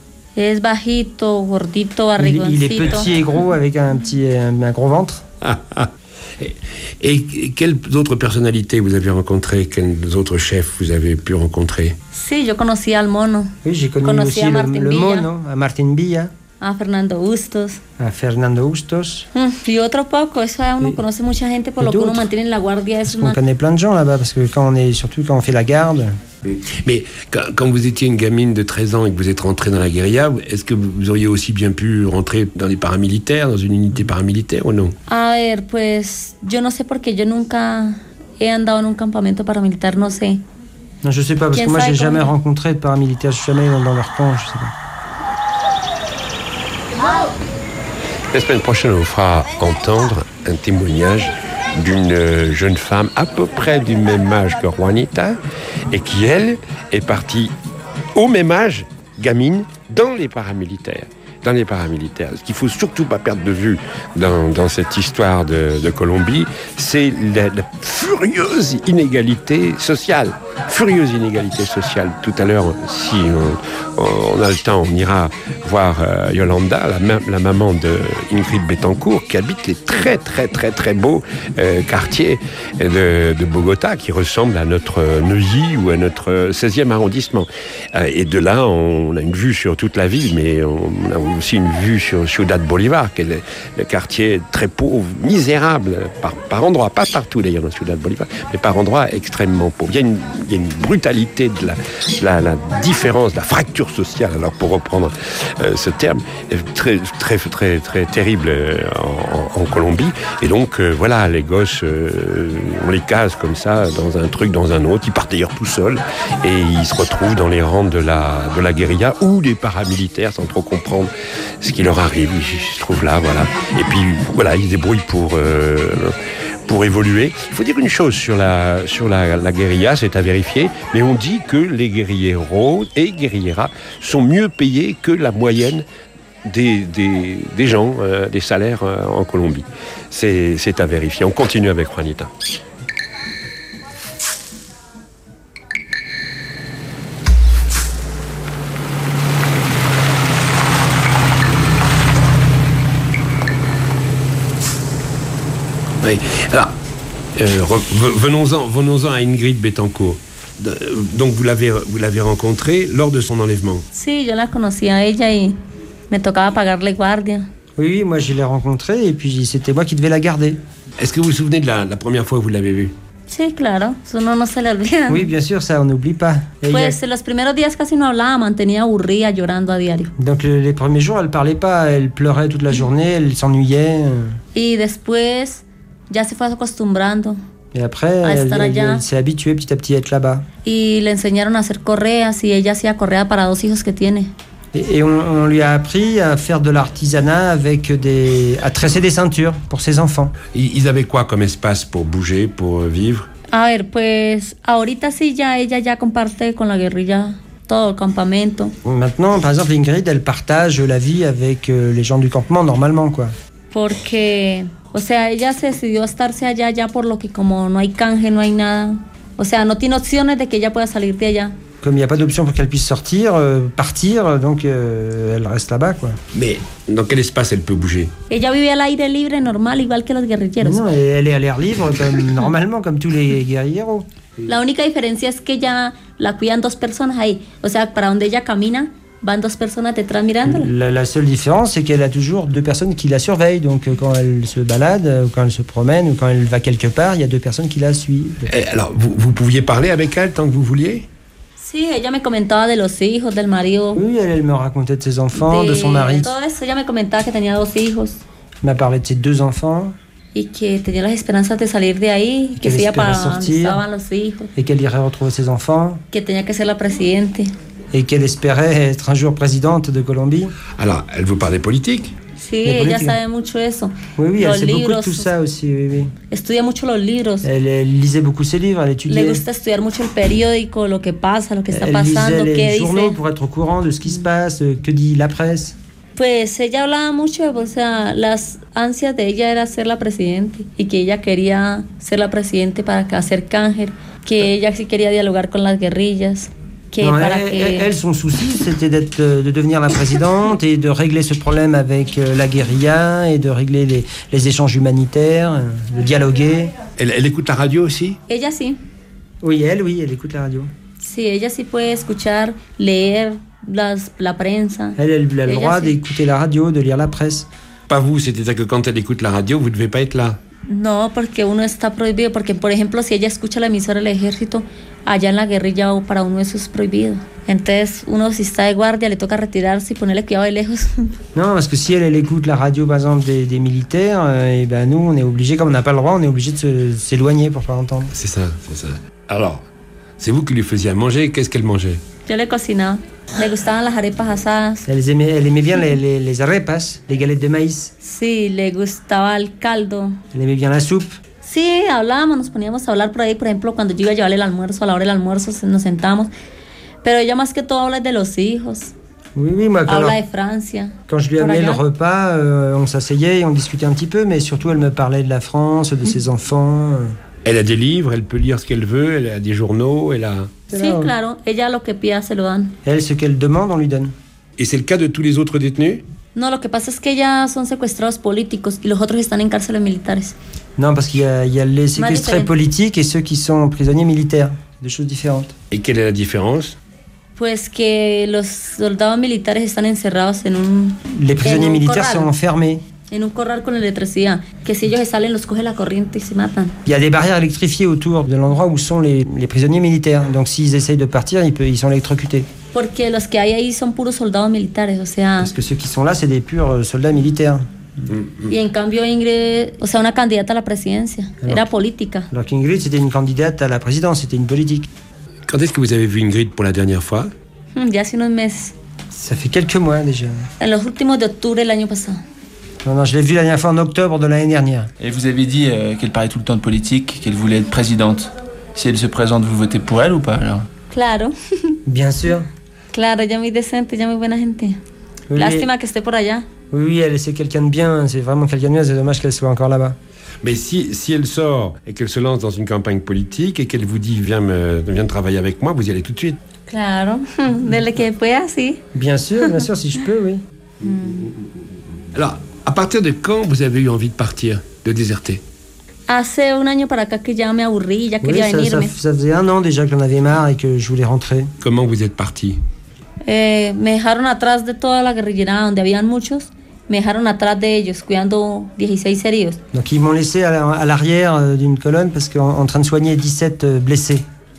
Es bajito, gordito, Il, barrigoncito. il est petit et gros avec un petit un, un gros ventre. Ah, ah. Et, et quelles autres personnalités vous avez rencontrées? Quels autres chefs vous avez pu rencontrer? Sí, yo conocí al mono. Oui, j'ai connu Conocí aussi a le, Martín le Villa. mono, à Martin Villa, A Fernando Bustos. à Fernando Bustos. Mm, y otro poco, eso ya uno conoce mucha gente por y lo que uno d'autres. mantiene en la guardia. Es On connaît plein de gens là-bas, parce que quand on est, surtout quand on fait la garde... Mais quand, quand vous étiez une gamine de treize ans et que vous êtes rentrée dans la guérilla, est-ce que vous auriez aussi bien pu rentrer dans les paramilitaires, dans une unité paramilitaire ou non? A ver, pues yo no sé porque yo nunca he andado en un campamento paramilitar, no sé. Non, je sais pas, parce Quién que moi j'ai sabe jamais cómo- rencontré de paramilitaires, je suis jamais dans, dans leur camp, je sais pas. La semaine prochaine, on vous fera entendre un témoignage d'une jeune femme à peu près du même âge que Juanita et qui, elle, est partie au même âge, gamine, dans les paramilitaires. Dans les paramilitaires. Ce qu'il ne faut surtout pas perdre de vue dans, dans cette histoire de, de Colombie, c'est la, la furieuse inégalité sociale. Furieuse inégalité sociale. Tout à l'heure, si on, on a le temps, on ira voir euh, Yolanda, la, ma- la maman de Ingrid Betancourt, qui habite les très très très très beaux euh, quartiers de, de Bogota, qui ressemblent à notre Neuilly ou à notre seizième arrondissement. Euh, et de là, on a une vue sur toute la ville, mais on a aussi une vue sur Ciudad Bolívar, qui est le, le quartier très pauvre, misérable, par, par endroits, pas partout d'ailleurs dans Ciudad Bolívar, mais par endroits extrêmement pauvres. Il y a une, il y a une brutalité de la, la, la différence, la fracture sociale, alors pour reprendre euh, ce terme, très, très, très, très terrible euh, en, en Colombie. Et donc, euh, voilà, les gosses, euh, on les case comme ça, dans un truc, dans un autre. Ils partent d'ailleurs tout seuls et ils se retrouvent dans les rangs de la, de la guérilla ou des paramilitaires sans trop comprendre ce qui leur arrive. Ils se trouvent là, voilà. Et puis, voilà, ils se débrouillent pour... Euh, pour évoluer. Il faut dire une chose sur la, sur la, la guérilla, c'est à vérifier, mais on dit que les guérilleros et guérilleras sont mieux payés que la moyenne des, des, des gens, euh, des salaires euh, en Colombie. C'est, c'est à vérifier. On continue avec Juanita. Oui. Alors, euh, re- venons-en, venons-en à Ingrid Betancourt. De- Donc vous l'avez, vous l'avez rencontrée lors de son enlèvement. Sí, yo la conocí a ella y me tocaba pagarle guardia. Oui, oui, moi je l'ai rencontrée et puis c'était moi qui devais la garder. Est-ce que vous vous souvenez de la, la première fois que vous l'avez vue? Sí, claro, eso no, no se le olvida. Oui, bien sûr, ça on n'oublie pas. Et Pues en los primeros días casi no hablaba, mantenía aburrida, llorando a diario. il y a- Donc le- les premiers jours, elle parlait pas, elle pleurait toute la journée, elle s'ennuyait. euh. Y después ya se fue acostumbrando Et après, A elle, estar elle- allá. elle s'est habituée petit à petit à être là-bas. y le enseñaron a hacer correas y ella hacía correa para dos hijos que tiene. Et, et on, on lui a appris à faire de l'artisanat avec des, à tresser des ceintures pour ses enfants. Ils ils avaient quoi comme espace pour bouger, pour euh, vivre? A ver, pues ahorita sí ya ella ya comparte con la guerrilla todo el campamento. Maintenant, par exemple, Ingrid, elle partage la vie avec euh, les gens du campement normalement, quoi. Porque, o sea, ella se decidió a estarse allá ya por lo que como no hay canje, no hay nada. O sea, no tiene opciones de que ella pueda salir de allá. Comme il n'y a pas d'option pour qu'elle puisse sortir, euh, partir, donc euh, elle reste là-bas, quoi. Mais dans quel espace elle peut bouger? Ella vive al aire libre normal, igual que los guerrilleros. Non, elle est à l'air libre, comme, normalement, comme tous les guerrilleros. La única diferencia es que ella la cuidan dos personas ahí. O sea, para donde ella camina, van dos personas detrás mirándola. La, la seule différence, c'est qu'elle a toujours deux personnes qui la surveillent. Donc, euh, quand elle se balade, ou quand elle se promène, ou quand elle va quelque part, il y a deux personnes qui la suivent. Et alors, vous, vous pouviez parler avec elle tant que vous vouliez? Sí, ella me comentaba de los hijos, del marido. Oui, elle, elle me racontait de ses enfants, de, de son mari. todo eso. Ella me comentaba que tenía dos hijos Elle m'a parlé de ses deux enfants y que tenía las esperanzas de salir de ahí, que Qu'elle se iba espérait para donde sortir. estaban los hijos, et qu'elle irait retrouver ses enfants que tenía que ser la presidente. et qu'elle espérait être un jour présidente de Colombie. Alors, elle vous parlait politique? Sí, De ella política. sabe mucho eso. Oui, oui, elle Los sait beaucoup de libros, tout ça aussi. Oui, oui. estudia mucho los libros. Elle, elle lisait beaucoup ses livres, elle Le étudiait. gusta estudiar mucho el periódico, lo que pasa, lo que está Elle pasando, lisait qué les journaux dice. pour être au courant de ce qui se passe, euh, que dit la presse. Pues ella hablaba mucho, o sea, las ansias de ella era ser la presidente y que ella quería ser la presidente para que- hacer canje, que ella sí quería dialogar con las guerrillas, que Non, para elle, que... elle- elle, son souci, c'était d'être, euh, de devenir la présidente et de régler ce problème avec euh, la guérilla et de régler les, les échanges humanitaires, euh, de dialoguer. Elle, elle écoute la radio aussi? Ella sí, Oui, elle, oui, elle écoute la radio. sí, ella sí puede escuchar, leer las, la prensa. Elle, elle, elle a le Ella droit sí. d'écouter la radio, de lire la presse. Pas vous, c'est-à-dire que quand elle écoute la radio, vous ne devez pas être là. No, porque uno está prohibido, porque por ejemplo si ella escucha la emisora del ejército, allá en la guerrilla o para uno eso es prohibido. Entonces uno si está de guardia le toca retirarse y ponerle cuidado de lejos. Non, parce que si elle, elle écoute la radio, par exemple, des, des militaires, euh, et ben nous, on est obligé, comme on n'a pas le droit, on est obligé de se- s'éloigner pour pas entendre. C'est ça, c'est ça. Alors, c'est vous qui lui faisiez à manger. Qu'est-ce qu'elle mangeait? Yo le cocinaba, le gustaban las arepas asadas, Elle aimait, elle aimait bien les, les, les arepas, les galettes de maïs. sí, le gustaba el caldo. Elle aimait bien la soupe. Sí, hablábamos, nos poníamos a hablar por ahí, por ejemplo, cuando yo iba a llevarle el almuerzo, a la hora del almuerzo se- nos sentamos. Pero ella más que todo habla de los hijos, Oui, oui, moi, quand, habla de Francia. quand je lui por amenais le allá. repas, euh, on s'asseyait et on discutait un petit peu, mais surtout, elle me parlait de la France, de ses enfants. euh. Elle a des livres, elle peut lire ce qu'elle veut, elle a des journaux, elle a... Sí, claro, ella lo que pida se lo dan. Elle, ce qu'elle demande, on lui donne. Et c'est le cas de tous les autres détenus? No, lo que pasa es que ya son secuestrados políticos y los otros están en cárceles militares. Non, parce qu'il y a, il y a les séquestrés différente. politiques et ceux qui sont prisonniers militaires. Des choses différentes. Et quelle est la différence? Pues que los soldados militares están encerrados en un, Les prisonniers en un militaires corral, sont enfermés. en un corral con electricidad, que si ellos se salen los coge la corriente y se matan. Il y a des barrières électrifiées autour de l'endroit où sont les, les prisonniers militaires. Donc s'ils essayent de partir, ils, peuvent, ils sont électrocutés. Porque los que hay ahí son puros soldados militares, o sea, Parce que ceux qui sont là, c'est des purs euh, soldats militaires. y en cambio Ingrid, o sea, una candidata a la presidencia, era política. Alors qu'Ingrid, c'était une candidate à la présidence, c'était une politique. Quand est-ce que vous avez vu Ingrid pour la dernière fois? Hmm, Ya hace unos meses, Ça fait quelques mois déjà. en los últimos de octubre del año pasado. Non, non, je l'ai vue la dernière fois en octobre de l'année dernière. Et vous avez dit euh, qu'elle parlait tout le temps de politique, qu'elle voulait être présidente. Si elle se présente, vous votez pour elle ou pas alors? Claro. Bien sûr. Claro, ella muy decente, ella muy buena gente. Oui, Lástima que esté por allá. Oui, oui, elle, c'est quelqu'un de bien, c'est vraiment quelqu'un de bien, c'est dommage qu'elle soit encore là-bas. Mais si, si elle sort et qu'elle se lance dans une campagne politique et qu'elle vous dit viens, me, viens travailler avec moi, vous y allez tout de suite. Claro, dele que pueda, sí. Bien sûr, bien sûr, si je peux, oui. Alors, à partir de quand vous avez eu envie de partir, de déserter? Hace un año para acá que ya me aburrí, ya Oui, quería ça, ça, venirme. ça faisait un an déjà que j'en avais marre et que je voulais rentrer. Comment vous êtes parti? Eh, me dejaron atrás de toda la guerrillera donde habían muchos. Me dejaron atrás de ellos, cuidando dieciséis heridos. Donc ils m'ont laissé à la- à l'arrière euh, d'une colonne parce qu'en en train de soigner dix-sept euh, blessés.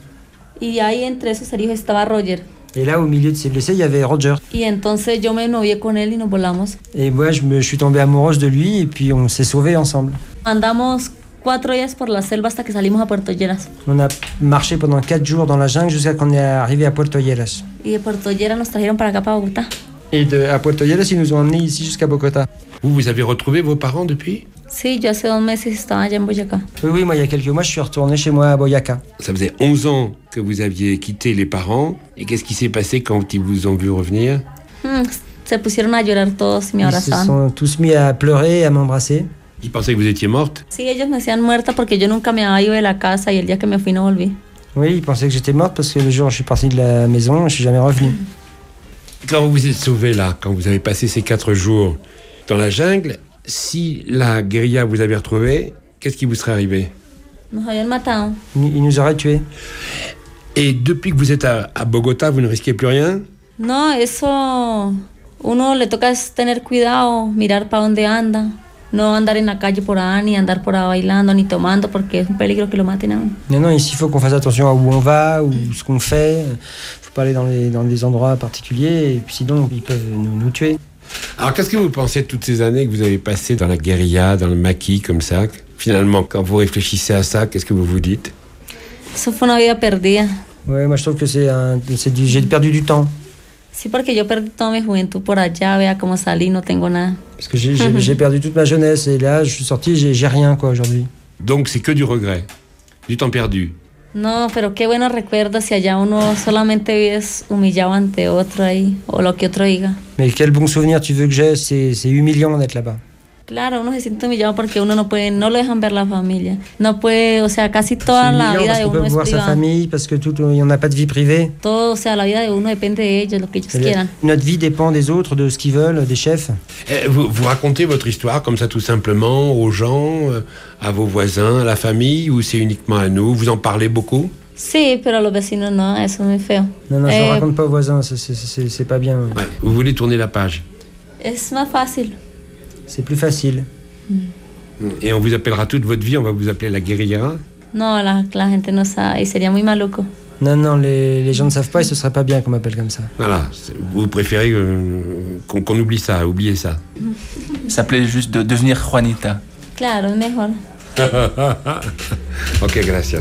Y ahí entre esos heridos estaba Roger. Et là, au milieu de ces blessés, il y avait Roger. Y entonces yo me novié con él y nos volamos. Et moi, je, me, je suis tombée amoureuse de lui et puis on s'est sauvés ensemble. Andamos cuatro días por la selva hasta que salimos a Puerto Lleras. On a marché pendant quatre jours dans la jungle jusqu'à qu'on est arrivé à Puerto Lleras. Y de Puerto Lleras nos trajeron para acá, para Bogotá. Et de, à Puerto Lleras, ils nous ont emmenés ici jusqu'à Bogota. Vous, vous avez retrouvé vos parents depuis? Sí, yo hace dos meses estaba allá en Boyacá. Oui, oui, moi, il y a quelques mois, je suis retourné chez moi à Boyaca. Ça faisait onze ans que vous aviez quitté les parents. Et qu'est-ce qui s'est passé quand ils vous ont vu revenir? Hmm, se pusieron a llorar todos y me Ils se abrazaban. sont tous mis à pleurer et à m'embrasser. Ils pensaient que vous étiez morte? Sí, ellos me hacían muerta porque yo nunca me había ido de la casa y el día que me fui no volví. Oui, ils pensaient que j'étais morte parce que le jour où je suis partie de la maison, je suis jamais revenue. Quand vous vous êtes sauvé là, quand vous avez passé ces quatre jours dans la jungle, si la guérilla vous avait retrouvé, qu'est-ce qui vous serait arrivé? Nos habían matado. Ils ils nous auraient tués. Et depuis que vous êtes à, à Bogota, vous ne risquez plus rien? No, eso. Uno le toca es tener cuidado, mirar para dónde anda. No andar en la calle por ahí, ni andar por ahí bailando, ni tomando, porque es un peligro que lo maten a uno. Non, non, ici, il faut qu'on fasse attention à où on va, ou ce qu'on fait. Il faut pas aller dans, les, dans des endroits particuliers, et puis sinon, ils peuvent nous, nous tuer. Alors qu'est-ce que vous pensez de toutes ces années que vous avez passées dans la guérilla, dans le maquis, comme ça? Finalement, quand vous réfléchissez à ça, qu'est-ce que vous vous dites? Eso fue una vida perdida. Ouais, moi, je trouve que c'est un, c'est du, j'ai perdu du temps. Sí, porque yo perdí toda mi juventud por allá, vea cómo salí, no tengo nada. Parce que j'ai, j'ai, j'ai perdu toute ma jeunesse, et là, je suis sorti, j'ai, j'ai rien, quoi, aujourd'hui. Donc c'est que du regret, du temps perdu. No, pero qué buenos recuerdos si allá uno solamente vives humillado ante otro ahí, o lo que otro diga. Mais quel bon souvenir tu veux que j'ai, c'est, c'est humiliant d'être là-bas. Claro, uno se siente humillado porque uno no puede, no lo dejan ver la familia. No puede, o sea, casi toda C'est la humiliant vida parce de qu'on peut uno es voir sa privada. famille, parce que tout, il n'y en a pas de vie privée. Todo, o sea, la vida de uno depende de ellos, lo que ellos Et quieran. notre vie dépend des autres, de ce qu'ils veulent, des chefs. Eh, Vous, vous racontez votre histoire comme ça tout simplement aux gens, euh, à vos voisins, à la famille, ou c'est uniquement à nous? Vous en parlez beaucoup? Sí, pero a los vecinos no, eso es muy feo. Non, non, je ne Eh, raconte pas aux voisins, c'est, c'est, c'est, c'est pas bien. Ouais. Vous voulez tourner la page? Es más fácil. C'est plus facile. Et on vous appellera toute votre vie, on va vous appeler la guérilla? No, la, la gente no sabe y sería muy maluco. Non, non, les, les gens ne savent pas et ce serait pas bien qu'on m'appelle comme ça. Voilà, c'est- vous préférez euh, qu'on qu'on oublie ça, oubliez ça. Ça s'appelait juste de devenir Juanita. Claro, es mejor. Ok, gracias.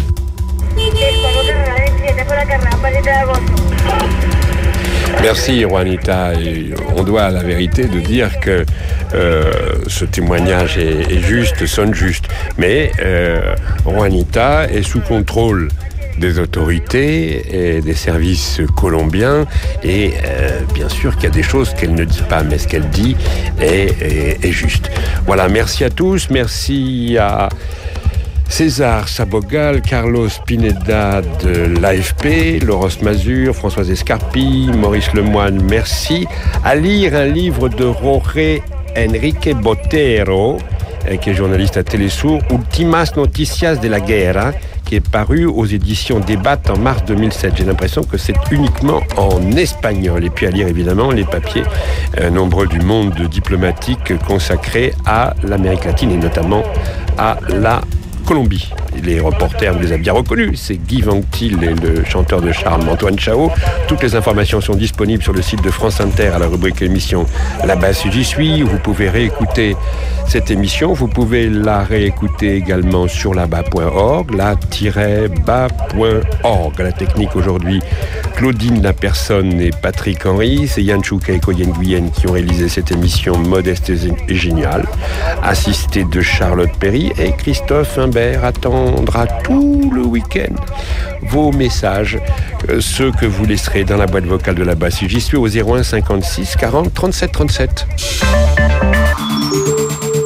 Merci Juanita. Et on doit à la vérité de dire que euh, ce témoignage est, est juste, sonne juste. Mais euh, Juanita est sous contrôle des autorités et des services colombiens et euh, bien sûr qu'il y a des choses qu'elle ne dit pas, mais ce qu'elle dit est, est, est juste. Voilà, merci à tous, merci à César Sabogal, Carlos Pineda de l'A F P, Loros Mazur, Françoise Escarpi, Maurice Lemoine, merci. À lire un livre de Jorge Enrique Botero, qui est journaliste à Télésour, Ultimas Noticias de la Guerra, qui est paru aux éditions Débat en mars deux mille sept. J'ai l'impression que c'est uniquement en espagnol. Et puis à lire évidemment les papiers euh, nombreux du monde diplomatique consacrés à l'Amérique latine et notamment à la Colombie. Les reporters, vous les avez bien reconnus, c'est Guy Vanctil et le chanteur de charme Antoine Chao. Toutes les informations sont disponibles sur le site de France Inter à la rubrique émission Là-bas si j'y suis, où vous pouvez réécouter cette émission. Vous pouvez la réécouter également sur là-bas point org, là tiret bas point org. À la technique aujourd'hui, Claudine Lapersonne et Patrick Henry. C'est Yann Chouka et Coyen Guyenne qui ont réalisé cette émission modeste et géniale, assisté de Charlotte Perry, et Christophe Imbert attendra tout le week-end vos messages, euh, ceux que vous laisserez dans la boîte vocale de Là-bas si j'y suis au zéro un cinquante-six quarante trente-sept trente-sept.